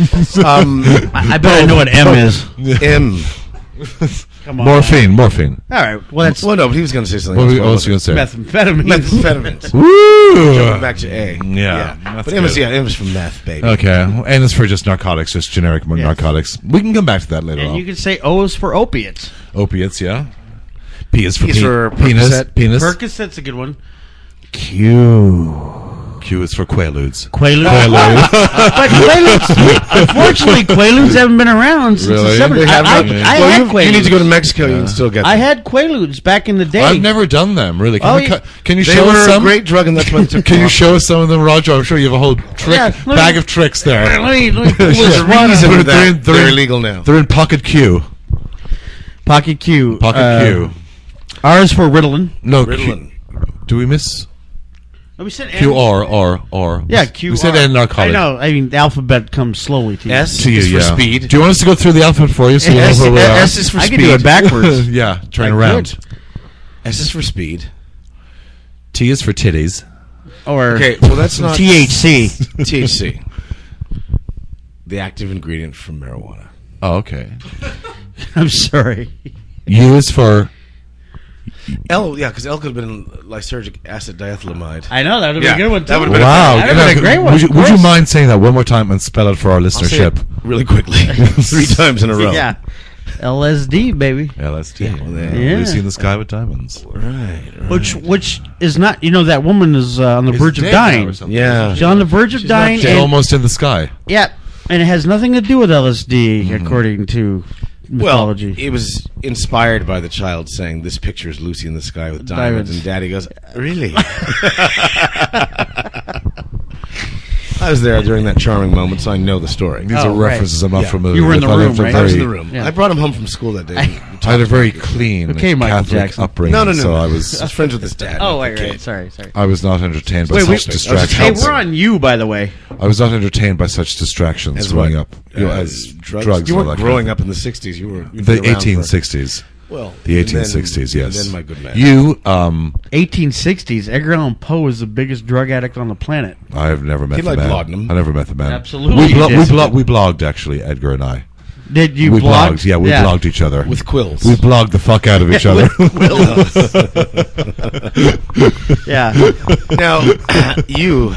I bet I know what M is. M. Come on. Morphine. All right. Well, that's Well, no, but he was going to say something What else. was you going to say? methamphetamine. Methamphetamines. Woo! Jumping back to A. Yeah, that's But M is, good. M is from meth, baby. Okay. And it's for just narcotics, just generic narcotics. We can come back to that later And on. you could say O is for opiates. Opiates, yeah. P is for, P is for penis. Percocet. Penis. Percocet's a good one. Q. Q is for Quaaludes. Quaaludes. But Quaaludes, unfortunately, Quaaludes haven't been around since Really? the 70s. They haven't? I Okay. had Well, Quaaludes. you need to go to Mexico. You can still get them. I had Quaaludes back in the day. I've never done them, really. Oh, Can you They show were us a some? great drug, and that's what it took Can you off. show us some of them, Roger? I'm sure you have a whole Yeah, let bag me- of tricks there. Let me pull There's this a one. reason They're that in- they're illegal now. They're in Pocket Q. Pocket Q. Pocket Q. R is for Ritalin. No, Ritalin. Do we miss No, we said Q R? Yeah, Q. We said N narcotic. I know. I mean, the alphabet comes slowly to you. S To you, is for yeah. speed. Do you want us to go through the alphabet for you so you know S, where we are? S is for I speed. can do it backwards. Yeah, turn I around. could. S is for speed. T is for titties. Or Okay, well that's not THC. THC. The active ingredient from marijuana. Oh, okay. I'm sorry. U is for L, yeah, because L could have been lysergic acid diethylamide. I know that would have Yeah, been a good one. Too. that would've been wow. That would have been a great one. Would you, of would you course. mind saying that one more time and spell it for our I'll say it listenership? really quickly, 3 times in a row. Yeah. LSD, baby. LSD. Yeah. Lucy in the Sky with Diamonds. Right. Which is not, that woman is on the verge of Dead now dying. or something. Yeah. She's on the verge of dying. She's and, almost in the sky. yeah, and it has nothing to do with LSD, according to Well, mythology. it was inspired by the child saying, "This picture is Lucy in the Sky with diamonds," Diamonds. and Daddy goes, "Really?" I was there during that charming moment, so I know the story. These Oh, are right. references I'm not Yeah. familiar You were in with. the I room, lived a right? I was in very- the room. Yeah. I brought him home from school that day. I had a very clean Okay, Michael Catholic Jackson. upbringing, No. so I I was was friends with his dad. Oh, not wait, the right. kid. Sorry. I was not entertained by Wait, such we- Hey, distractions. Hey, we're on you, by the way. I was not entertained by such distractions As growing what? up. As drugs. You and all weren't that growing kind up in the '60s. You were of thing. The 1860s. Well, The even then- 1860s, even yes. Then, my good man. You, 1860s. Edgar Allan Poe was the biggest drug addict on the planet. I've never met He the liked man. laudanum. I never met the man. Absolutely We, he did. we blogged, actually, Edgar and I. Did you we blog? blogged. Yeah, we blogged each other. with quills. We blogged the fuck out of each other. Yeah. Now, you.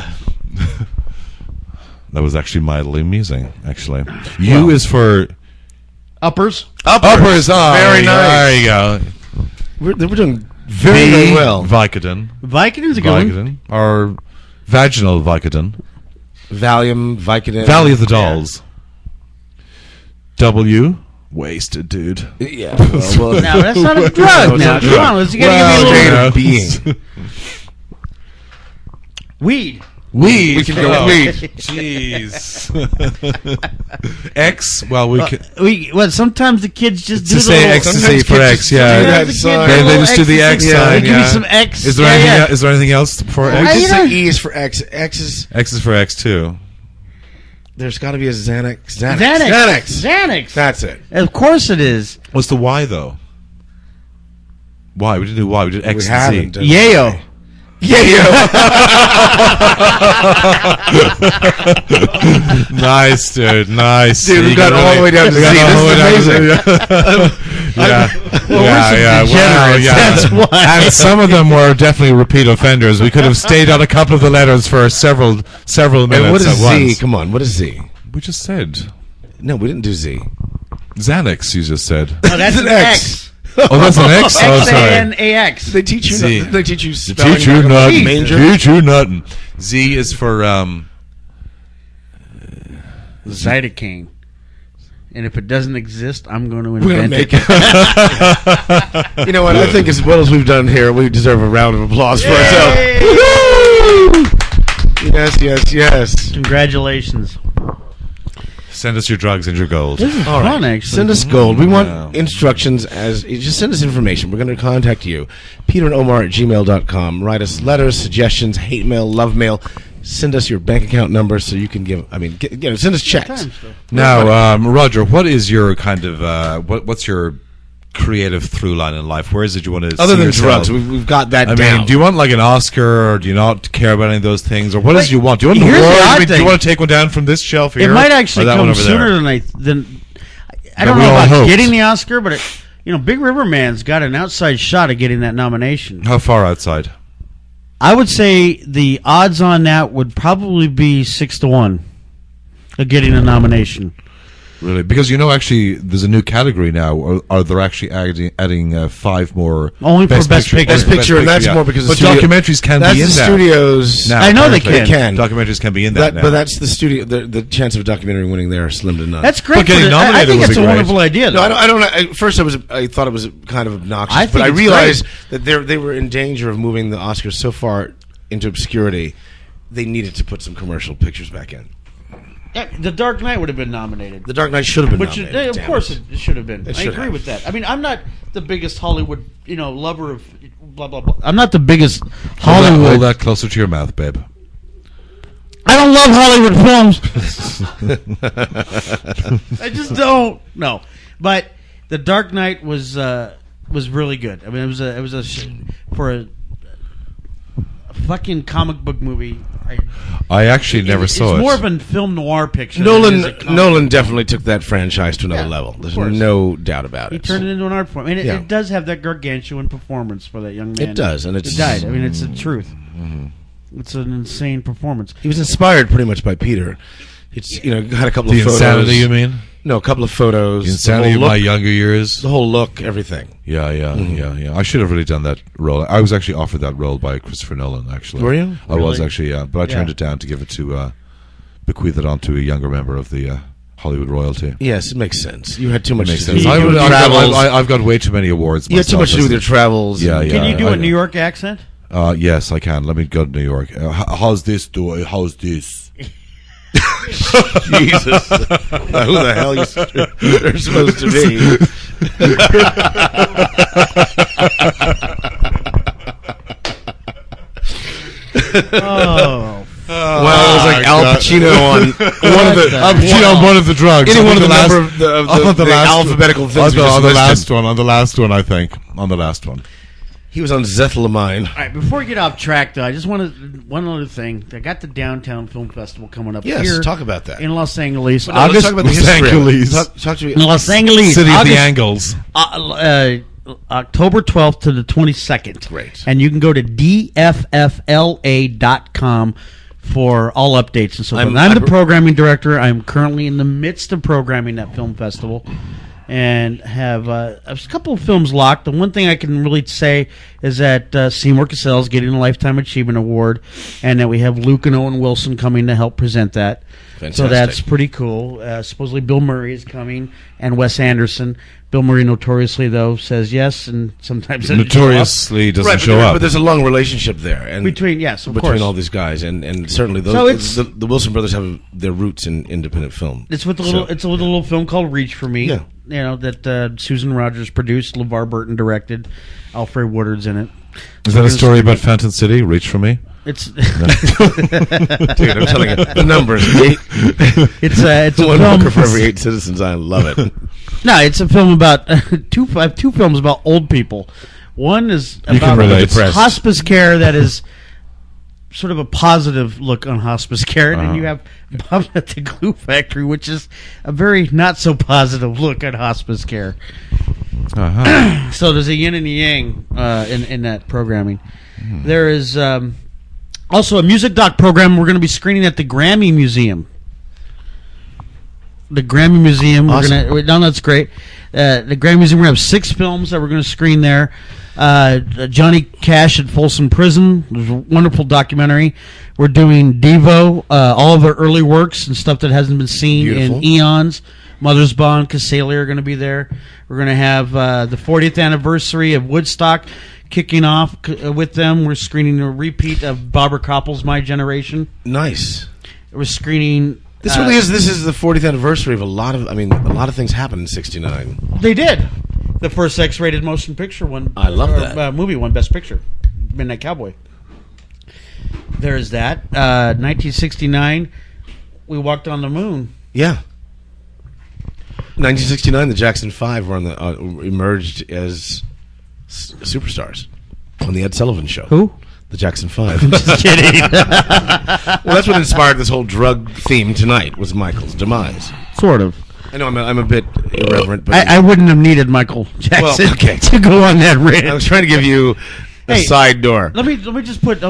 That was actually mildly amusing, actually. U is for Uppers. uppers. Oh, Very nice. There you go. We're doing very, very well. Vicodin. Vicodin's a good one. Vicodin. Or vaginal Vicodin. Valium, Vicodin. Valley of the Dolls. W. Wasted, dude. Yeah. Well, No, that's not a drug. Now, come on, let's get Well, a state little of being. weed. Weed. We can go with weed. Jeez. X. Well, we could. Sometimes the kids just do To the say little, ecstasy sometimes for kids X, just yeah. do sometimes that the kids sign. do a They little just do the X ecstasy. sign, They give yeah. you some X. Is there Yeah, anything? yeah. Is there anything else for I X? just you say know- E is for X. X is. X is for X too. There's got to be a Xanax. Xanax. That's it. Of course it is. What's the Y though? Y. We didn't do Y. We did X We and haven't. Z. Yayo. Nice, dude. Nice. Dude, we You got all the way down to we got Z. all the way This down is to- Yeah. Yeah. degenerates. Wow, yeah. That's why. And some of them were definitely repeat offenders. We could have stayed on a couple of the letters for several minutes And what is at Z? once. Come on, what is Z? We just said No, we didn't do Z. Xanax. You just said. No, that's It's an an X. Oh, that's an X. Oh, sorry. X-A-N-A-X. They teach you. Z. They teach you spelling. Teach you like a nothing. manger. Teach you nothing. Z is for Zydecaine. And if it doesn't exist, I'm going to We're gonna invent make it. it. You know what? I think as well as we've done here, we deserve a round of applause for ourselves. Yay! Woo-hoo! Yes. Congratulations. Send us your drugs and your gold. This is All fun, right. actually. Send us gold. We want Yeah. instructions as just send us information. We're going to contact you. Peter and Omar at gmail.com. Write us letters, suggestions, hate mail, love mail. Send us your bank account number so you can give. Send us checks. Times, though. Now, Roger, what is your kind of what's your creative through line in life? Where is it you want to Other see than yourself? drugs, we've got that I down. mean, do you want like an Oscar, or do you not care about any of those things, or what is it you want? Do you want an Here's the award? odd I mean, do you thing. want to take one down from this shelf here? It might or actually that one come over sooner there? than I That don't we know all about hoped. getting the Oscar, but Big River Man's got an outside shot of getting that nomination. How far outside? I would say the odds on that would probably be 6-1 of getting a nomination. Really? Because actually, there's a new category now. Or are they actually adding 5 more? Only for Best Picture. Best Picture, and that's more because but the studio- documentaries can that's be in the that. studios. Now, I know they apparently. can. Documentaries can be in that now. But that's the studio. The chance of a documentary winning there are slim to none. That's great. But getting for the- I nominated think would it's be a great. wonderful idea. No, Though. I don't. At first, I thought it was kind of obnoxious, I think but I it's realized that they were in danger of moving the Oscars so far into obscurity. They needed to put some commercial pictures back in. Yeah, The Dark Knight would have been nominated. The Dark Knight should have been Which, nominated. of damn course, it. it should have been. It I should agree have. with that. I mean, I'm not the biggest Hollywood, lover of blah blah blah. I'm not the biggest Hollywood. Hold that closer to your mouth, babe. I don't love Hollywood films. I just don't. No, but The Dark Knight was really good. I mean, it was for a fucking comic book movie. I actually never saw it. It's more of a film noir picture. than it is a comic Nolan book. definitely took that franchise to another Yeah, level. of There's course. no doubt about He it. turned it into an art form, and Yeah. it does have that gargantuan performance for that young man. It does, and He it's died. I mean, it's the truth. It's an insane performance. He was inspired pretty much by Peter. It's had a couple The of photos. insanity, you mean? No, a couple of photos. The insanity of whole my look, younger years. the whole look, everything. Yeah. I should have really done that role. I was actually offered that role by Christopher Nolan, actually. Were you? I was Really? actually, yeah. But I turned Yeah. it down to give it to, bequeath it on to a younger member of the Hollywood royalty. Yes, it makes sense. You had too much Makes to do. sense. with your I've travels. got way too many awards. You had too myself much to do with as your travels. Yeah, yeah. Can you do I a New know. York accent? Yes, I can. Let me go to New York. How's this doing? How's this? Jesus. Who the hell you're supposed to be? Oh, Well, it was like Al Pacino on one of the Al Pacino on one of the drugs. any I one of think the last- number of the on last alphabetical things. on we just the listed. last one. On the last one, I think. On the last one. He was on Zethylamine. All right, before we get off track, though, I just wanted one other thing. I got the Downtown Film Festival coming up Yes, here talk about that. in Los Angeles. But no, let's talk about the Los history. Angeles. Talk to me. in Los Angeles. City of August, the Angles. October 12th to the 22nd. Great. And you can go to dffla.com for all updates and so forth. I'm the programming director. I'm currently in the midst of programming that film festival and have a couple of films locked. The one thing I can really say is that Seymour Cassell is getting a Lifetime Achievement Award, and that we have Luke and Owen Wilson coming to help present that. Fantastic. So that's pretty cool. Supposedly Bill Murray is coming, and Wes Anderson. Bill Murray notoriously, though, says yes, and sometimes doesn't Notoriously doesn't Right, show up. but there's a long relationship there, and between between all these guys, and certainly So those it's- the Wilson brothers have their roots in independent film. It's with a little. So- It's with a little film called Reach for Me. Yeah. You know that Susan Rogers produced, LeVar Burton directed, Alfred Woodard's in it. Is that a story about Fountain City? Reach for me? It's Dude, I'm telling you, the numbers. it's a One film hooker for every 8 citizens. I love it. No, it's a film about two films about old people. One is You can about relate. hospice care that is sort of a positive look on hospice care, and then you have Bob at the Glue Factory, which is a very not so positive look at hospice care. Uh-huh. So there's a yin and a yang in that programming. There is also a music doc program we're going to be screening at the Grammy Museum. The Grammy Museum. Awesome. That's great. The Grammy Museum, we're going to have 6 films that we're going to screen there. Johnny Cash at Folsom Prison. There's a wonderful documentary. We're doing Devo, all of their early works and stuff that hasn't been seen Beautiful. in eons. Mother's Bond, Casalia are going to be there. We're going to have the 40th anniversary of Woodstock kicking off with them. We're screening a repeat of Barbara Koppel's My Generation. Nice. We're screening... This really is. This is the 40th anniversary of a lot of. I mean, a lot of things happened in '69. They did. The first X-rated motion picture one. I love that. Movie won Best Picture. Midnight Cowboy. There's that. 1969, we walked on the moon. Yeah. 1969, the Jackson 5 were on the emerged as superstars on the Ed Sullivan Show. Who? The Jackson 5. Just kidding. Well, that's what inspired this whole drug theme tonight. Was Michael's demise. Sort of. I know I'm a bit irreverent, but I wouldn't have needed Michael Jackson Well, okay. to go on that rant. I was trying to give you a Hey, side door. Let me just put.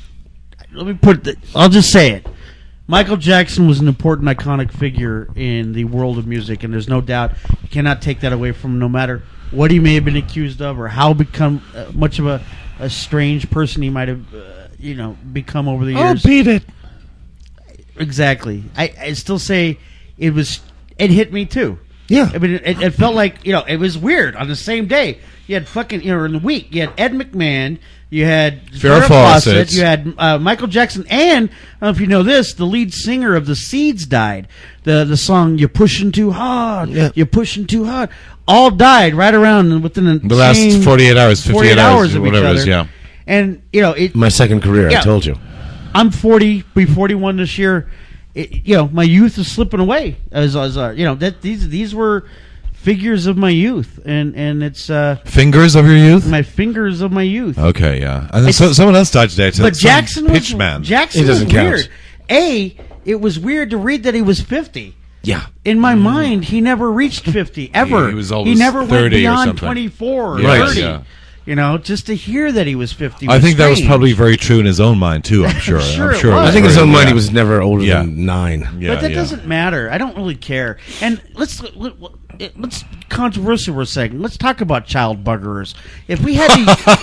I'll just say it. Michael Jackson was an important, iconic figure in the world of music, and there's no doubt you cannot take that away from him, no matter what he may have been accused of or how become much of a strange person he might have, become over the years. beat it. Exactly. I still say it hit me too. Yeah. I mean, it felt like, it was weird. On the same day, you had in the week, you had Ed McMahon, you had Farrah Fawcett. you had Michael Jackson, and, I don't know if you know this, the lead singer of the Seeds died. The song, You're Pushing Too Hard, Yeah. You're Pushing Too Hard, all died right around within The last 48 hours, 58 hours, of whatever each it is, other. yeah. And, My second career, Yeah. I told you. I'm 40, be 41 this year. My youth is slipping away. These were figures of my youth, and it's Fingers of your youth? my fingers of my youth. Okay, yeah. And then someone else died today. But Jackson was Pitchman. Jackson He doesn't was count. weird. It was weird to read that he was 50. Yeah. In my mind, he never reached 50 ever. He was always never went 30 or beyond something. 24 or Right, 30. yeah. Just to hear that he was 50. I think that was strange. probably very true in his own mind too. I'm sure. Sure I'm it sure. was. I think in his very- own mind, yeah. he was never older Yeah. than 9. Yeah, But that yeah. doesn't matter. I don't really care. And let's controversial for a second. Let's talk about child buggerers. If we had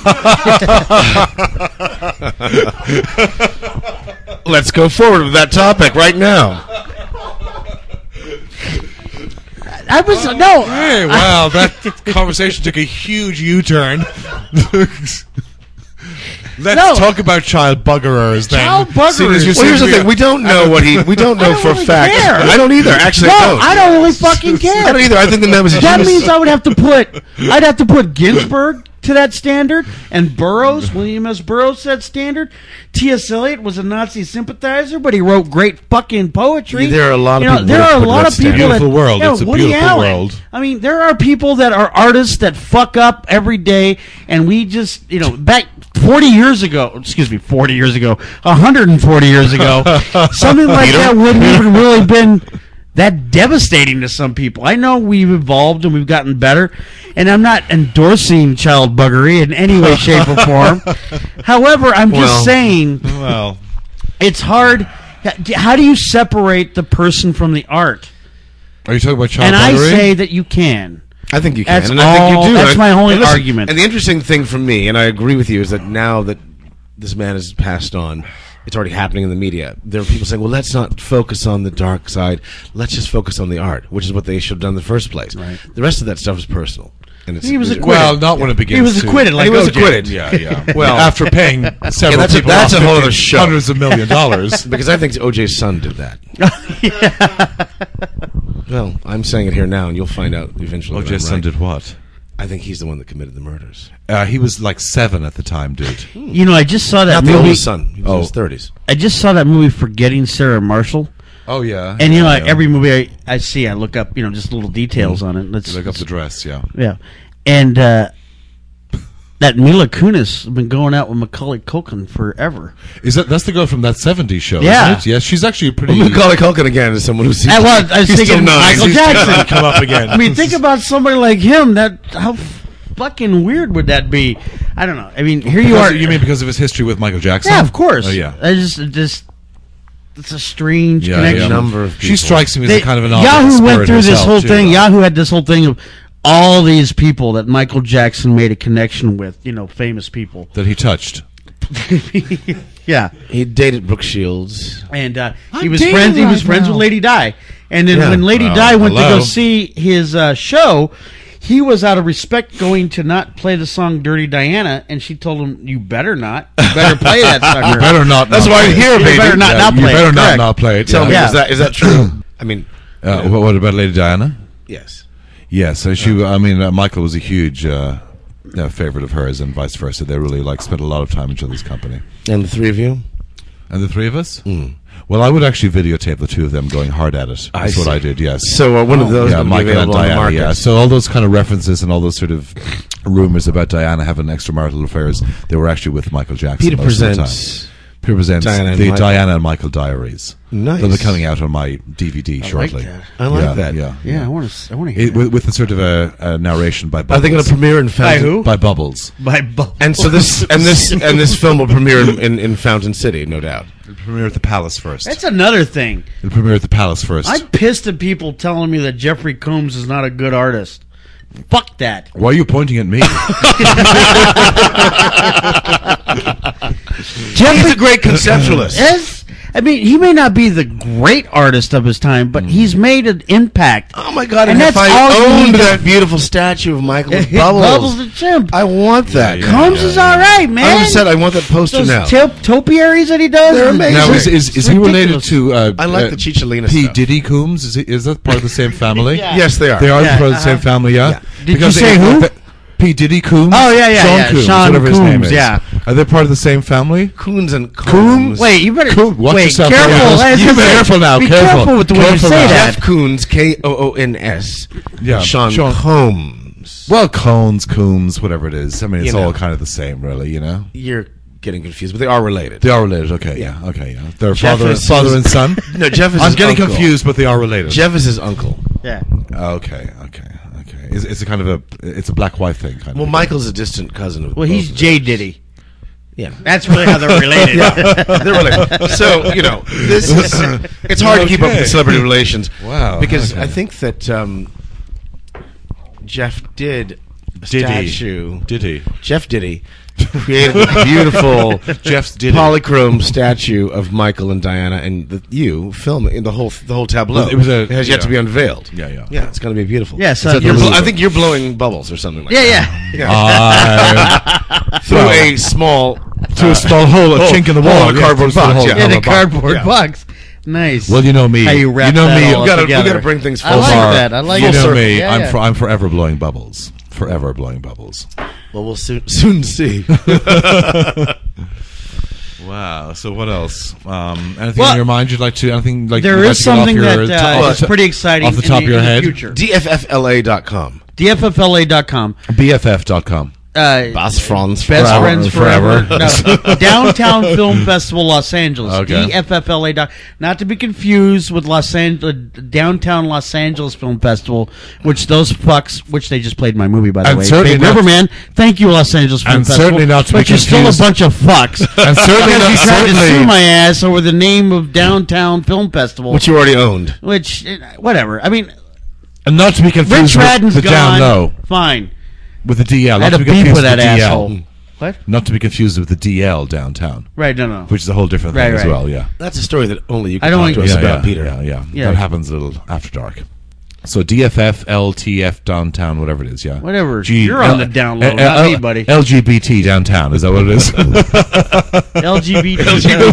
to, Let's go forward with that topic right now. I was no. Hey, wow, that conversation took a huge U-turn. Let's talk about child buggerers then. Child buggerers. Seeing as you're Well, here's the saying thing: we don't know what we don't know for a really fact. care. I don't either. Actually, No, I I don't really fucking care. don't either. I think the numbers. That means I'd have to put Ginsburg to that standard, and Burroughs, William S. Burroughs, to that standard. T.S. Eliot was a Nazi sympathizer, but he wrote great fucking poetry. Yeah, there are a lot of people There that are a put lot that of people standard. that Beautiful world. It's a Woody beautiful Allen. world. I mean, there are people that are artists that fuck up every day, and we just, back 40 years ago, 140 years ago, something like that wouldn't even really been that devastating to some people. I know we've evolved and we've gotten better, and I'm not endorsing child buggery in any way, shape, or form. However, I'm just saying Well, it's hard. How do you separate the person from the art? are you talking about child And I buggery? say that you can. I think you can. That's and I think you all- do. that's my only And listen, argument. And the interesting thing for me, and I agree with you, is that now that this man has passed on, it's already happening in the media. There are people saying, well, let's not focus on the dark side. Let's just focus on the art, which is what they should have done in the first place. Right. The rest of that stuff is personal. And it's, He was acquitted. Well, not when it begins. He was to- acquitted, like He was OJ. acquitted. Yeah. Well, after paying several that's a- people that's off a whole other 50 show. hundreds of $1 million. because I think OJ's son did that. Well, I'm saying it here now, and you'll find out eventually. that I'm OJ's son right. did what? I think he's the one that committed the murders. He was like 7 at the time, dude. I just saw that Not the movie. oldest son. He was in his 30s. I just saw that movie, Forgetting Sarah Marshall. Oh yeah. And yeah, every movie I see, I look up, just little details on it. You look up the dress, yeah. Yeah, and that Mila Kunis has been going out with Macaulay Culkin forever. That's the girl from that 70s show, Yeah. isn't it? Yes, she's actually pretty. Well, Macaulay Culkin again is someone who's. I was he's thinking still nine. Michael He's- Jackson. come up again. I mean, think about somebody like him. How fucking weird would that be? I don't know. I mean, here you are. You mean because of his history with Michael Jackson? Yeah, of course. Oh yeah. I just it's a strange Yeah, connection. yeah. Number of She people. strikes me as a kind of an Yahoo spirit went through this herself, whole too, thing. though. Yahoo had this whole thing of all these people that Michael Jackson made a connection with. Famous people. that he touched. Yeah, He dated Brooke Shields. and I'm he was dating friends. He was right friends now. with Lady Di. And then Yeah. when Lady Well, Di went to hello. go see his show, he was out of respect going to not play the song "Dirty Diana," and she told him, "You better not. You better play that sucker. You better not. That's not why I'm play it. here, You baby. better not You play it. better Correct. not play it. Tell me, Yeah. is that true? I mean, What about Lady Diana? yes. Yes, so Michael was a huge favorite of hers, and vice versa. They really spent a lot of time in each other's company. And the three of you? And the three of us? Well, I would actually videotape the two of them going hard at it. I That's what see. I did. Yes. So one of those yeah, would be Michael and available on the Diana. market. Yeah. So all those kind of references and all those sort of rumors about Diana having extramarital affairs, they were actually with Michael Jackson. Peter most of the presents. time. Peter presents Diana and the Michael. Diana and Michael Diaries. Nice. They'll be coming out on my DVD shortly. that. I like Yeah, that. Yeah. Yeah, I want to hear It, with a sort of a narration by Are Bubbles. they going to premiere in Fountain? who? By Bubbles. by Bubbles. And so this film will premiere in Fountain City, no doubt. It'll premiere at the Palace first. That's another thing. It'll premiere at the Palace first. I'm pissed at people telling me that Jeffrey Combs is not a good artist. Fuck that. Why are you pointing at me? He's a great conceptualist. He may not be the great artist of his time, but he's made an impact. Oh my God! And And if that's all you I need owned to- that beautiful statue of Michael with Bubbles, Bubbles the chimp. I want that. Yeah, Combs is all right, man. I said I want that poster Those now. topiaries that he does. They're amazing. Now, It's is he related ridiculous. to? I like the Chicholina P. stuff. Diddy Coombs. Is that part of the same family? Yeah. Yes, they are. They are Yeah, part of the same family. Yeah. Yeah. Did you say who? P. Diddy Coombs. Oh, yeah, Sean yeah. Coombs, Sean whatever his name Coombs, is. yeah. Are they part of the same family? Coons and Combs? Combs. Wait, you better Watch wait. yourself. Careful. Yeah. As You I say, careful now. Be Careful. careful with the way you Careful say now. that. Jeff Koons, Koons. Yeah, Sean Sean- Combs. Well, Coombs, whatever it is. I mean, it's You know. all kind of the same, really. You know. You're getting confused, but they are related. They are related. Okay. Yeah. Yeah. Okay. Yeah. They're Jeff father is- and son. No, Jeff is I'm his getting uncle. confused, but they are related. Jeff is his uncle. Yeah. Okay. It's a kind of it's a black-white thing, kind Well, of. Michael's a distant cousin of. Well, both he's of J Diddy. them. Yeah. That's really how they're related. They're related. So this is. It's hard to keep up Okay. with celebrity relations. Wow, Because okay. I think that Jeff did a Diddy. statue. Diddy. Jeff Diddy created a beautiful Jeff's Diddy. polychrome statue of Michael and Diana, and you film it in the whole tableau. It was it has yet to be unveiled. Yeah. Yeah, it's going to be beautiful. Yeah, so Is that the you're Louvre? blo- I think you're blowing bubbles or something like Yeah, that. yeah. Through a small To a small hole, a chink in the wall, a cardboard box. Yeah, In a box. cardboard Yeah. box. Nice. Well, you know me. How you wrap that me. all We gotta together. bring things full I like circle. that. I like You it. know me. Yeah, yeah. I'm forever blowing bubbles. Forever blowing bubbles. Well, we'll soon see. Wow. So what else? Anything on your mind you'd like to? Anything like There you'd like is to get off something your that is pretty exciting off the top of your in head? the future. DFFLA.com. DFFLA.com. BFF.com. Best friends Best forever. Friends Forever. No. Downtown Film Festival, Los Angeles. Okay. DFFLA. Not to be confused with Downtown Los Angeles Film Festival, which those fucks, which they just played my movie, by the And way. certainly Big not- Riverman, thank you, Los Angeles Film And Festival. certainly not to be but you're still a confused- bunch of fucks. And certainly Because not- you tried to certainly- sue my ass over the name of Downtown Film Festival. Which you already owned. Which, whatever. I mean, And not to be confused Rich with Radden's the gone. down low. Fine. With the DL. I Not had to a be beef confused with that the DL. asshole. What? Not to be confused with the DL downtown, Right, no. which is a whole different thing Right, as right. well. Yeah. That's a story that only you I can don't talk to want- us Yeah, about, Peter. Yeah. Yeah. That happens a little after dark. So DFF, LTF downtown, whatever it is, yeah. Whatever. You're on the down low, not me, buddy. LGBT downtown, is that what it is? LGBT.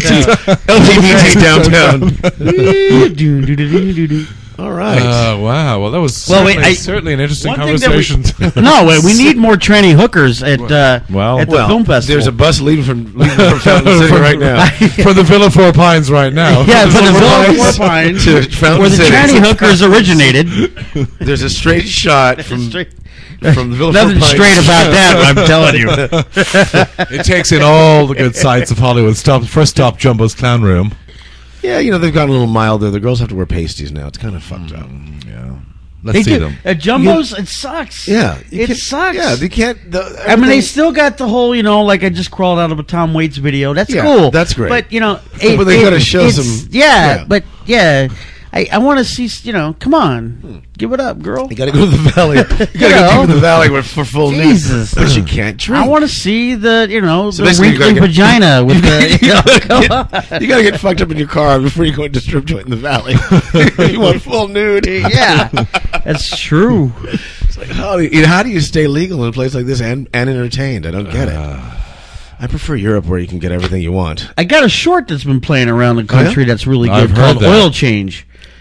LGBT downtown. All right. Wow. Well, that was Well, wait, certainly an interesting one thing that conversation. No, wait, we need more tranny hookers at the film festival. There's a bus leaving from Fountain City right now. For the Villa Four Pines right now. yeah, for the Villa Pines Four Pines, to Fountain where the City. tranny hookers originated. There's a straight shot from the Villa Four Nothing Pines. straight about that, I'm telling you. It takes in all the good sights of Hollywood. First stop, Jumbo's Clown Room. Yeah, they've gotten a little milder. The girls have to wear pasties now. It's kind of fucked up. Yeah. Let's see them. At Jumbo's, it sucks. Yeah. It sucks. Yeah, they can't. I mean, they still got the whole, like I just crawled out of a Tom Waits video. That's Yeah, cool. that's great. But, But they gotta show it's- some- Yeah, yeah. but, yeah. I want to see, come on. Give it up, girl. You got to go to the valley. You got to go deep in the valley for full Jesus. nude. But she can't drink. I want to see the, So the basically you gotta wrinkly get- vagina with the, come on. You got to get fucked up in your car before you go into strip joint in the valley. You want full nude. Yeah, that's true. It's like, how do you stay legal in a place like this and entertained? I don't get it. I prefer Europe where you can get everything you want. I got a short that's been playing around the country that's really good I've heard called that. Oil Change.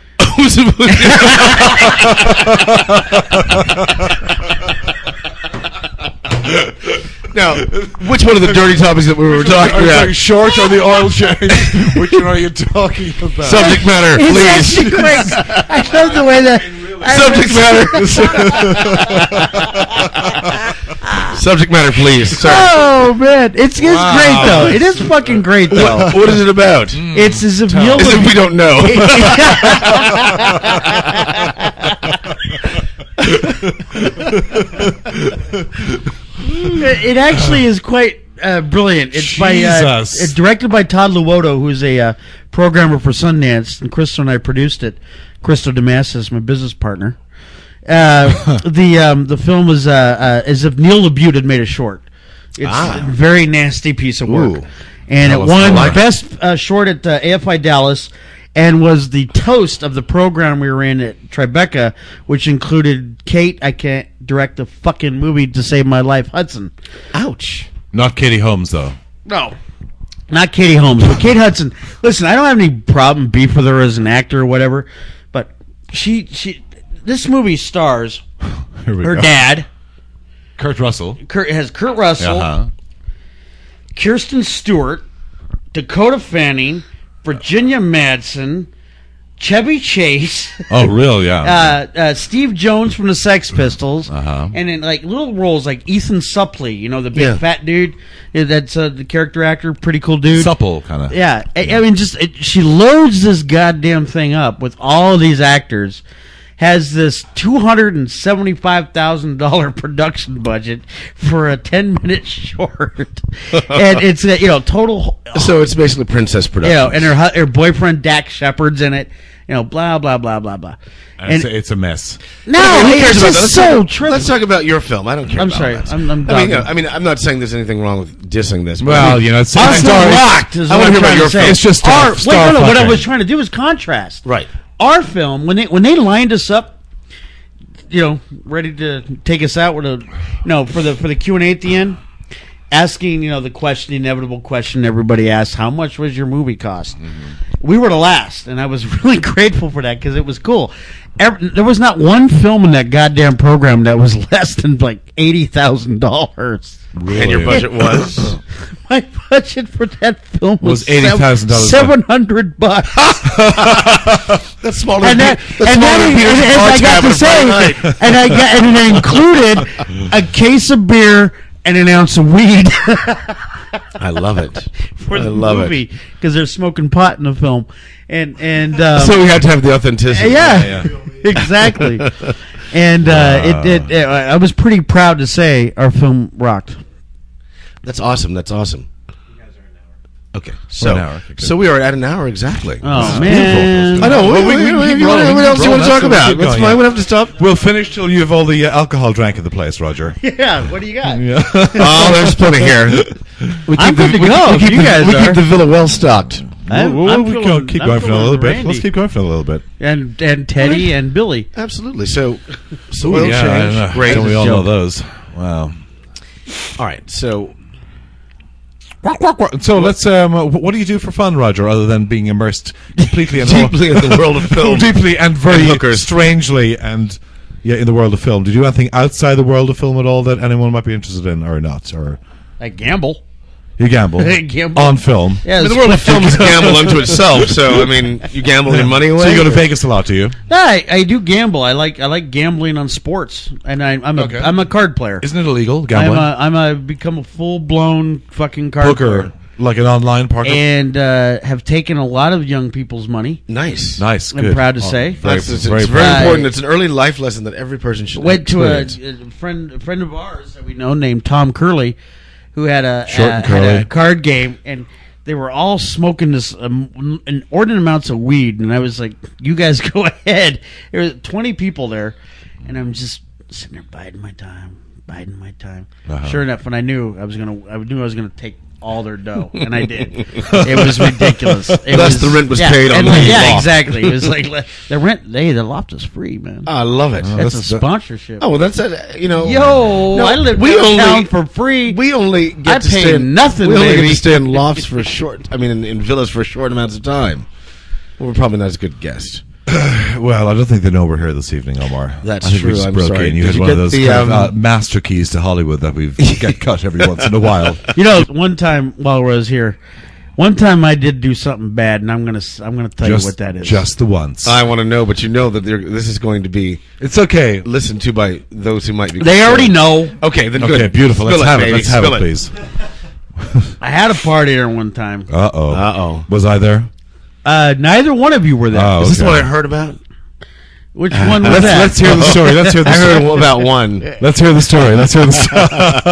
Now, which one of the dirty topics that we were talking about? Short or the oil change? Which one are you talking about? Subject matter, It's please. actually great. I love the way that Subject matter. Subject matter, please. Sorry. Oh man, it's Wow. great though. It is fucking great though. What is it about? It's as if Neil As if we don't know. It actually is quite brilliant. It's by Jesus. it's directed by Todd Luoto, who's a programmer for Sundance, and Crystal and I produced it. Crystal Damascus, my business partner. The film was as if Neil LaBute had made a short. It's a very nasty piece of work, Ooh. and it Tell us won more. best short at AFI Dallas. And was the toast of the program we were in at Tribeca, which included Kate, I can't direct a fucking movie to save my life, Hudson. Ouch. Not Katie Holmes, though. No. Not Katie Holmes, but Kate Hudson. Listen, I don't have any problem, beef with her as an actor or whatever, but this movie stars Here we her go. dad, Kurt Russell. has Kurt Russell, Uh-huh. Kirsten Stewart, Dakota Fanning, Virginia Madsen, Chevy Chase, Oh, real? Yeah. Steve Jones from the Sex Pistols, Uh-huh. and in like little roles like Ethan Suplee, the big Yeah. fat dude. That's the character actor, pretty cool dude. Supple, kind of. Yeah, I mean, she loads this goddamn thing up with all of these actors. Has this $275,000 production budget for a 10-minute short, and it's total. So it's basically Princess Productions. And her boyfriend Dak Shepard's in it. Blah blah blah blah blah. And It's a mess. no, Who cares it's about just that? so trivial. Let's talk about your film. I don't care. I'm about sorry. that. I'm I mean, I'm not saying there's anything wrong with dissing this. But Well, it's Arsenal story. rocked. Is I what wanna I'm hear about trying your to say. film. It's just Our, star wait, no, what I fucking. was trying to do is contrast. right. Our film, when they lined us up, ready to take us out with for the Q&A at the end, asking, the inevitable question everybody asks, how much was your movie cost? We were the last, and I was really grateful for that because it was cool. There was not one film in that goddamn program that was less than like $80,000. Really? And your budget was? My budget for that film was $80,000. $700. That's smaller And than I got to say, and it included a case of beer and an ounce of weed. I love it. For the love movie because they're smoking pot in the film, and so we had to have the authenticity. yeah. Exactly. And I was pretty proud to say our film rocked. That's awesome. That's awesome. Okay, An so hour. Okay, good. so we are at an hour exactly. Oh man, I know. Well, we keep rolling. What else do you want to talk Keep about? going, That's yeah. fine. We don't have to stop. We'll finish till you have all the alcohol drank in the place, Roger. yeah. What do you got? Oh, there's plenty here. We I'm good to go. We keep You guys we are. keep the villa well stocked. I'm We feeling- keep I'm going for a feeling little bit. Randy. Let's keep going for a little bit. And Teddy and Billy. Absolutely. So oil I change. know. Great. Don't we all know joke. those? Wow. All right. So So let's. What do you do for fun, Roger, other than being immersed completely in deeply in the world of film. deeply and very And hookers. strangely, and in the world of film? Do you do anything outside the world of film at all that anyone might be interested in, or not? Or I gamble. you gamble, Gamble. on film? Yeah, the world of film is a gamble unto itself. So I mean, you gamble your money away. So you go to Vegas a lot, do you? I do gamble. I like gambling on sports, and I'm Okay. a card player. Isn't it illegal gambling? I'm become a full blown fucking card player. Poker, like an online poker. And have taken a lot of young people's money. Nice. Nice, I'm good. proud to say. Very, It's very very proud. important. It's an early life lesson that every person should Went to a experience. friend of ours that we know named Tom Curley, who had Short and had curly. a card game, and they were all smoking this inordinate amounts of weed, and I was like, "You guys go ahead." There were 20 people there, and I'm just sitting there biding my time. Uh-huh. Sure enough, when I knew I was gonna take all their dough, and I did. It was ridiculous. Thus the rent was paid on the yeah, loft. exactly. It was like the rent. The loft is free, man. I love it. That's a that's- sponsorship. Oh, well, that's it. You know. Yo, No, I lived we downtown only- for free. We only get I to pay stay in nothing, We only baby. get to stay in lofts for short. I mean, in villas for short amounts of time. Well, we're probably not as good guest. Well, I don't think they know we're here this evening, Omar. That's I think true. We just I'm broke sorry. in. You Did had you one of get those the, kind of, master keys to Hollywood that we get cut every once in a while. You know, one time while I was here, I did do something bad, and I'm gonna tell you what that is. Just the once. I want to know, but you know that this is going to be It's okay. listened to by those who might be. They already know. Okay, then Okay, good. beautiful. Spill Let's have it. baby. Let's have Spill it, please. I had a party there one time. Uh-oh. Uh-oh. Was I there? Neither one of you were there. Oh, Is this okay. what I heard about? Which one was that? Let's hear the story. Let's hear the I story. heard about one. Let's hear the story. Let's hear the story.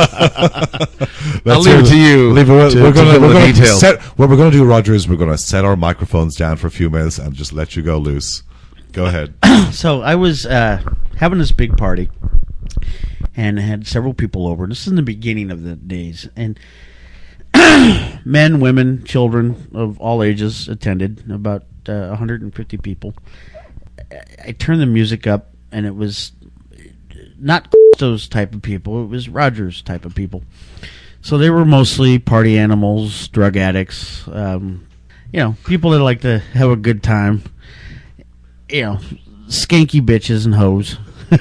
I'll leave it to you We're to going fill the to details. what we're going to do, Roger, is we're going to set our microphones down for a few minutes and just let you go loose. Go ahead. So I was having this big party, and I had several people over. This is in the beginning of the days, and men, women, children of all ages attended. About 150 people. I turned the music up, and it was not those type of people. It was Roger's type of people. So they were mostly party animals, drug addicts, people that like to have a good time. Skanky bitches and hoes.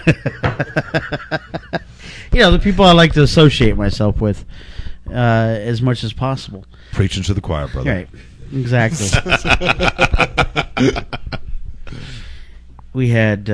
The people I like to associate myself with as much as possible. Preaching to the choir, brother. Right. Exactly. We had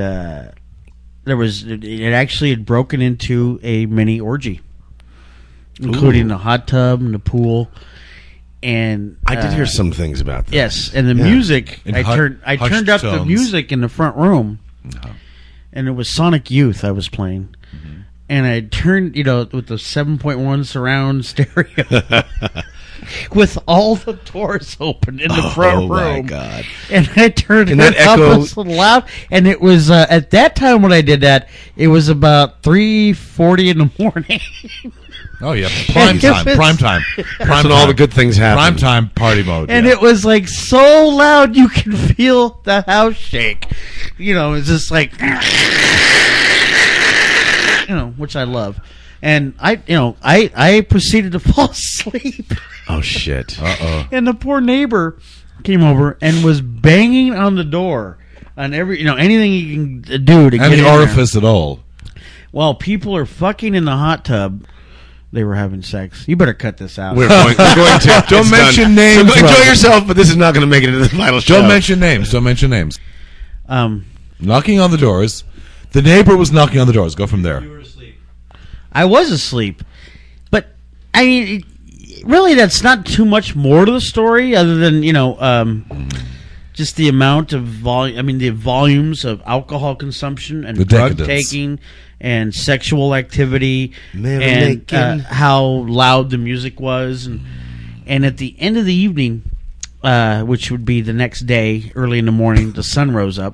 it actually had broken into a mini orgy, including the hot tub and the pool. And I did hear some things about that. yes, and the Yeah. music. In I turned hushed up the tones. music in the front room, and it was Sonic Youth I was playing. And I turned, with the 7.1 surround stereo, with all the doors open in the front room. Oh my God! And I turned And it that up echo- a little loud, and it was at that time when I did that, it was about 3:40 in the morning. Oh yeah, prime time. Prime time. That's when all the good things happen. Prime time party mode. And yeah. it was like so loud you can feel the house shake. It's just like, which I love. And I proceeded to fall asleep. Oh shit! And the poor neighbor came over and was banging on the door on every, anything he can do to get Any in orifice at all. Well, people are fucking in the hot tub. They were having sex. You better cut this out. We're going to. Don't It's mention done. names, So enjoy Robert. yourself, but this is not going to make it into the final show. Don't mention names. Don't mention names. Um, Knocking on the doors. The neighbor was knocking on the doors. Go from there. I was asleep, but I mean, really, that's not too much more to the story, other than just the amount of volume. I mean, the volumes of alcohol consumption and The drug decadence. taking and sexual activity, Merry and making. how loud the music was, and at the end of the evening, which would be the next day, early in the morning, the sun rose up.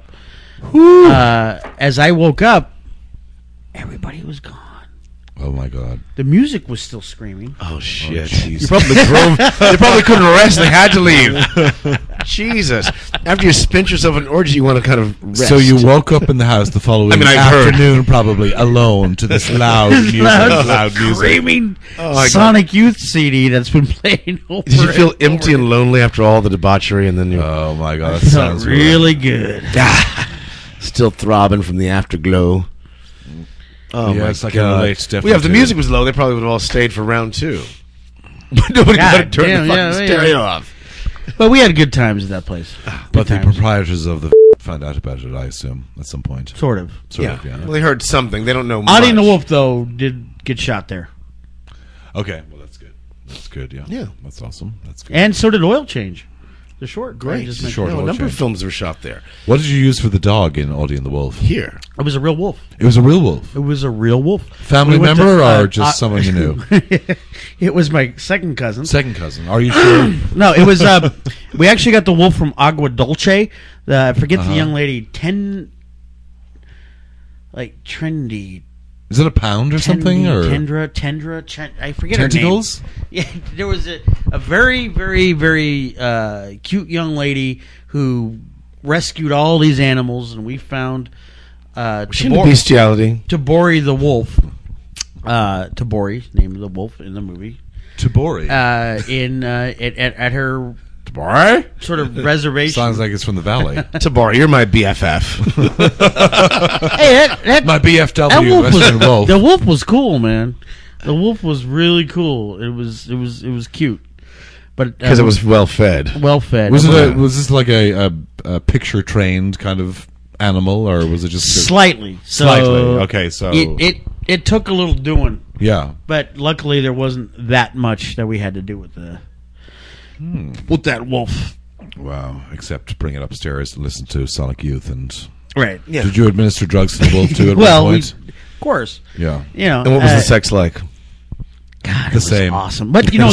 As I woke up, everybody was gone. Oh my God. The music was still screaming. Oh shit! jeez. You probably drove. They probably couldn't rest. They had to leave. Jesus! After you spent yourself in orgy, you want to kind of rest. So you woke up in the house the following I've heard. afternoon, probably alone, to this loud music. Loud music. Screaming Oh, my Sonic Youth CD that's been playing over. Did you feel and empty over. and lonely after all the debauchery, and then you Oh my God. That Felt sounds really good. still throbbing from the afterglow? Oh Yeah, my it's like a God! relate definitely Well, yeah, if the to- music was low, they probably would have all stayed for round 2. But nobody God got to turn damn, the yeah, fucking yeah. stereo off. But we had good times at that place. But Good the times. proprietors of the found out about it, I assume, at some point. Sort of. Sort Yeah. of, yeah. Well, they heard something. They don't know much. Audie and the Wolf, though, did get shot there. Okay, well, that's good. That's good, yeah. Yeah. That's awesome. That's good. And so did Oil Change. The short. Great. I just The mentioned. short. No, a Oil number of change. films were shot there. What did you use for the dog in Audie and the Wolf? Here. It was a real wolf. It was a real wolf. It was a real wolf. Family We went member to, or just someone you knew? It was my second cousin. Second cousin. Are you sure? No, it was. We actually got the wolf from Agua Dulce. I forget the young lady. Trendy. Is it a pound or something? Tendi, Or Tendra. I forget her tentacles? name. Yeah, there was a very, very, very cute young lady who rescued all these animals, and we found She into bestiality. Tabori the wolf. Tabori, name of the wolf in the movie. Tabori. At her Tabari? sort of reservation. Sounds like it's from the valley. Tabari, you're my BFF. Hey, that My BFW, that wolf Western was Wolf. the wolf was cool, man. The wolf was really cool. It was cute, but Because it was well fed. well fed. Was this like a picture trained kind of animal, or was it just slightly? So Slightly. Okay, so it took a little doing, yeah. but luckily there wasn't that much that we had to do with with that wolf. Wow. Except bring it upstairs and listen to Sonic Youth. And Right. Yeah. did you administer drugs to the wolf too at Well, one we, point? of course, Yeah. you know. And what was the sex like? God, it The was same. awesome. But in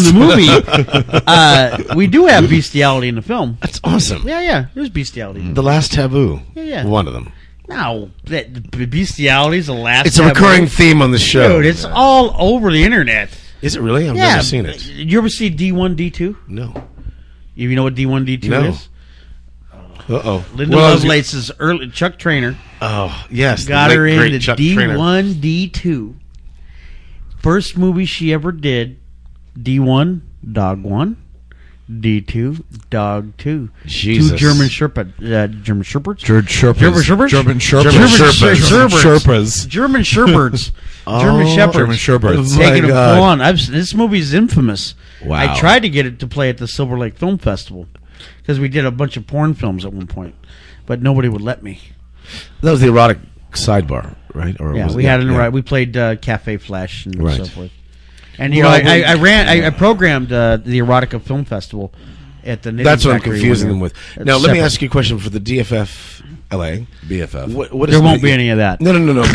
the movie, we do have bestiality in the film. That's awesome. Yeah, there's bestiality. The Last Taboo. Yeah. One of them. No, bestiality is the last. It's a taboo. recurring theme on the show. Dude, it's all over the internet. Is it really? I've Yeah, never seen it. You ever see D1, D2? No. You know what D1, D2 No. is? Uh-oh. Linda Well, Lovelace's early Chuck Trainer Oh, yes. got the her late, in great the Chuck D1, Trainer. D2. First movie she ever did, D1, Dog 1. D2, Dog 2. Jesus. Two German Shepherds. German Shepherds? German Sherpas. German Sherpas? German Sherpas. German Sherpas. Sherpas. German Shepherds. German Shepherds. German Shepherds. Oh, my Taking them God. full on. This movie is infamous. Wow. I tried to get it to play at the Silver Lake Film Festival because we did a bunch of porn films at one point, but nobody would let me. That was the erotic sidebar, right? Or Yeah, was it- we had it right. We played Cafe Flash and Right. so forth. And you Well, know, I programmed the Erotica Film Festival at the Knitting That's what I'm Factory confusing one them year. with. It's Now, let me separate. ask you a question for the DFF LA. BFF. What is There the- won't be any of that. No.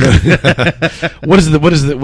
What is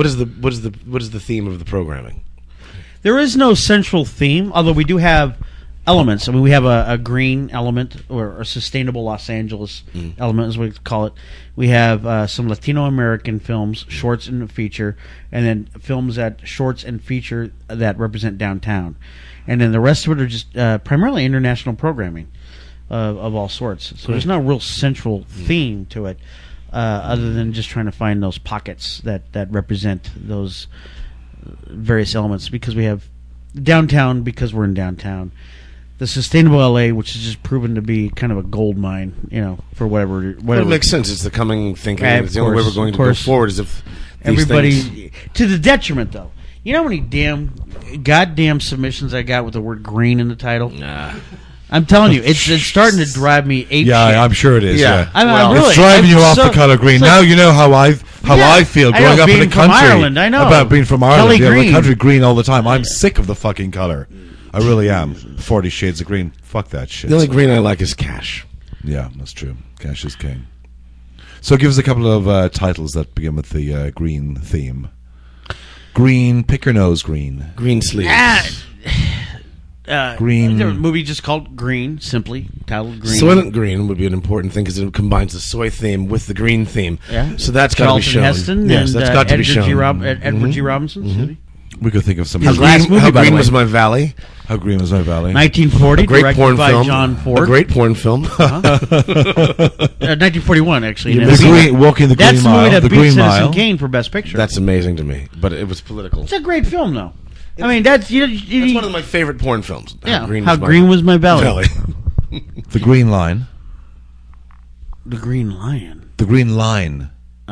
the theme of the programming? There is no central theme, although we do have elements. I mean, we have a green element or a sustainable Los Angeles element, as we call it. We have some Latino American films, shorts and feature, and then films that shorts and feature that represent downtown. And then the rest of it are just primarily international programming of all sorts. So there's no real central theme to it. other than just trying to find those pockets that represent those various elements. Because we have downtown, because we're in downtown. The sustainable LA, which has just proven to be kind of a gold mine, for whatever. Well, it makes sense. It's the coming thinking. Right, It's the only way we're going to go forward is if these everybody things- to the detriment, though. You know how many goddamn submissions I got with the word green in the title? Nah. I'm telling you, it's starting to drive me ape Yeah, shit. I'm sure it is. Yeah. Yeah, I'm really, it's driving you off so- the color green. so- Now you know how I feel I growing know, up in the being from country. Ireland, I know. About being from Ireland. Kelly Yeah, green. the country green all the time. I'm sick of the fucking color. I really am. 40 Shades of Green. Fuck that shit. The only green I like is cash. Yeah, that's true. Cash is king. So give us a couple of titles that begin with the green theme. Green, pick your nose green. Green sleeves. Green. There's a movie just called Green, simply titled Green. Soylent Green would be an important thing because it combines the soy theme with the green theme. Yeah. So that's got to be Charlton shown. Heston Yes, and that's got to be Edward shown. G. Edward G. Robinson. We could think of some. His How last green, movie, how by the green way. was my valley? How Green Was My Valley? 1940, A great directed porn by film. John Ford. A great porn film. 1941, actually. The And Green, Walking the Green that's the Mile. movie that the beat Green Citizen Mile. Kane for Best Picture. That's amazing to me, but it was political. It's a great film, though. I mean, that's That's one of my favorite porn films. How Green Was My Valley. Valley. The Green Line. The Green Lion. The Green Line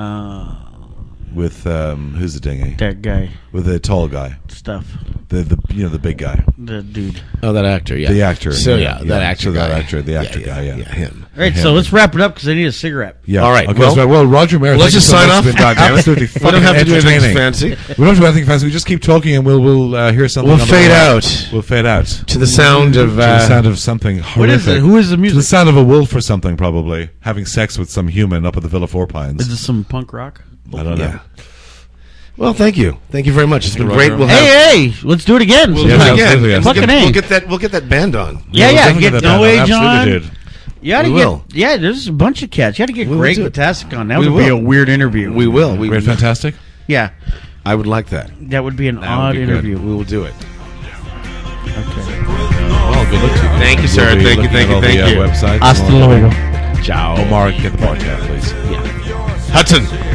With who's the dinghy? that guy With the tall guy. stuff. The big guy. The dude. Oh, that actor, yeah. The actor. So, Yeah, that yeah. actor So that guy. actor, the actor guy, yeah. him. All right, so let's wrap it up because I need a cigarette. Yeah. All right, Okay, well- Roger Mayer. Let's thank you just so sign much. off. It's been absolutely We don't have to do anything entertaining. fancy. We don't have to do anything fancy. We just keep talking and we'll hear something. We'll on the fade way. out. We'll fade out. To the sound of... To the sound of something horrific. What is it? Who is the To the music? sound of a wolf or something, probably. Having sex with some human up at the Villa Four Pines. Is this some punk rock? I don't know. Yeah. Well, thank you. Thank you very much. It's been Roger. great. We'll have... Hey, let's do it again. We'll Yeah, do it absolutely, again. yeah. Fucking A. We'll get that band on. Yeah, We'll yeah. definitely Get that No band. Age Absolutely on. did. You ought to We get. will. Yeah, there's a bunch of cats. You ought to get We will Greg do it. Vitasic on. That We would be a will. weird interview. We will. We Great, fantastic. Yeah, I would like that. that would be an That would odd be good. interview. We will do it. Okay. Well, good luck to you. Thank you, sir. We'll be Thank you, looking thank at you, all thank the, you. websites. Hasta luego. Ciao. Omar, get the podcast, please. Hudson.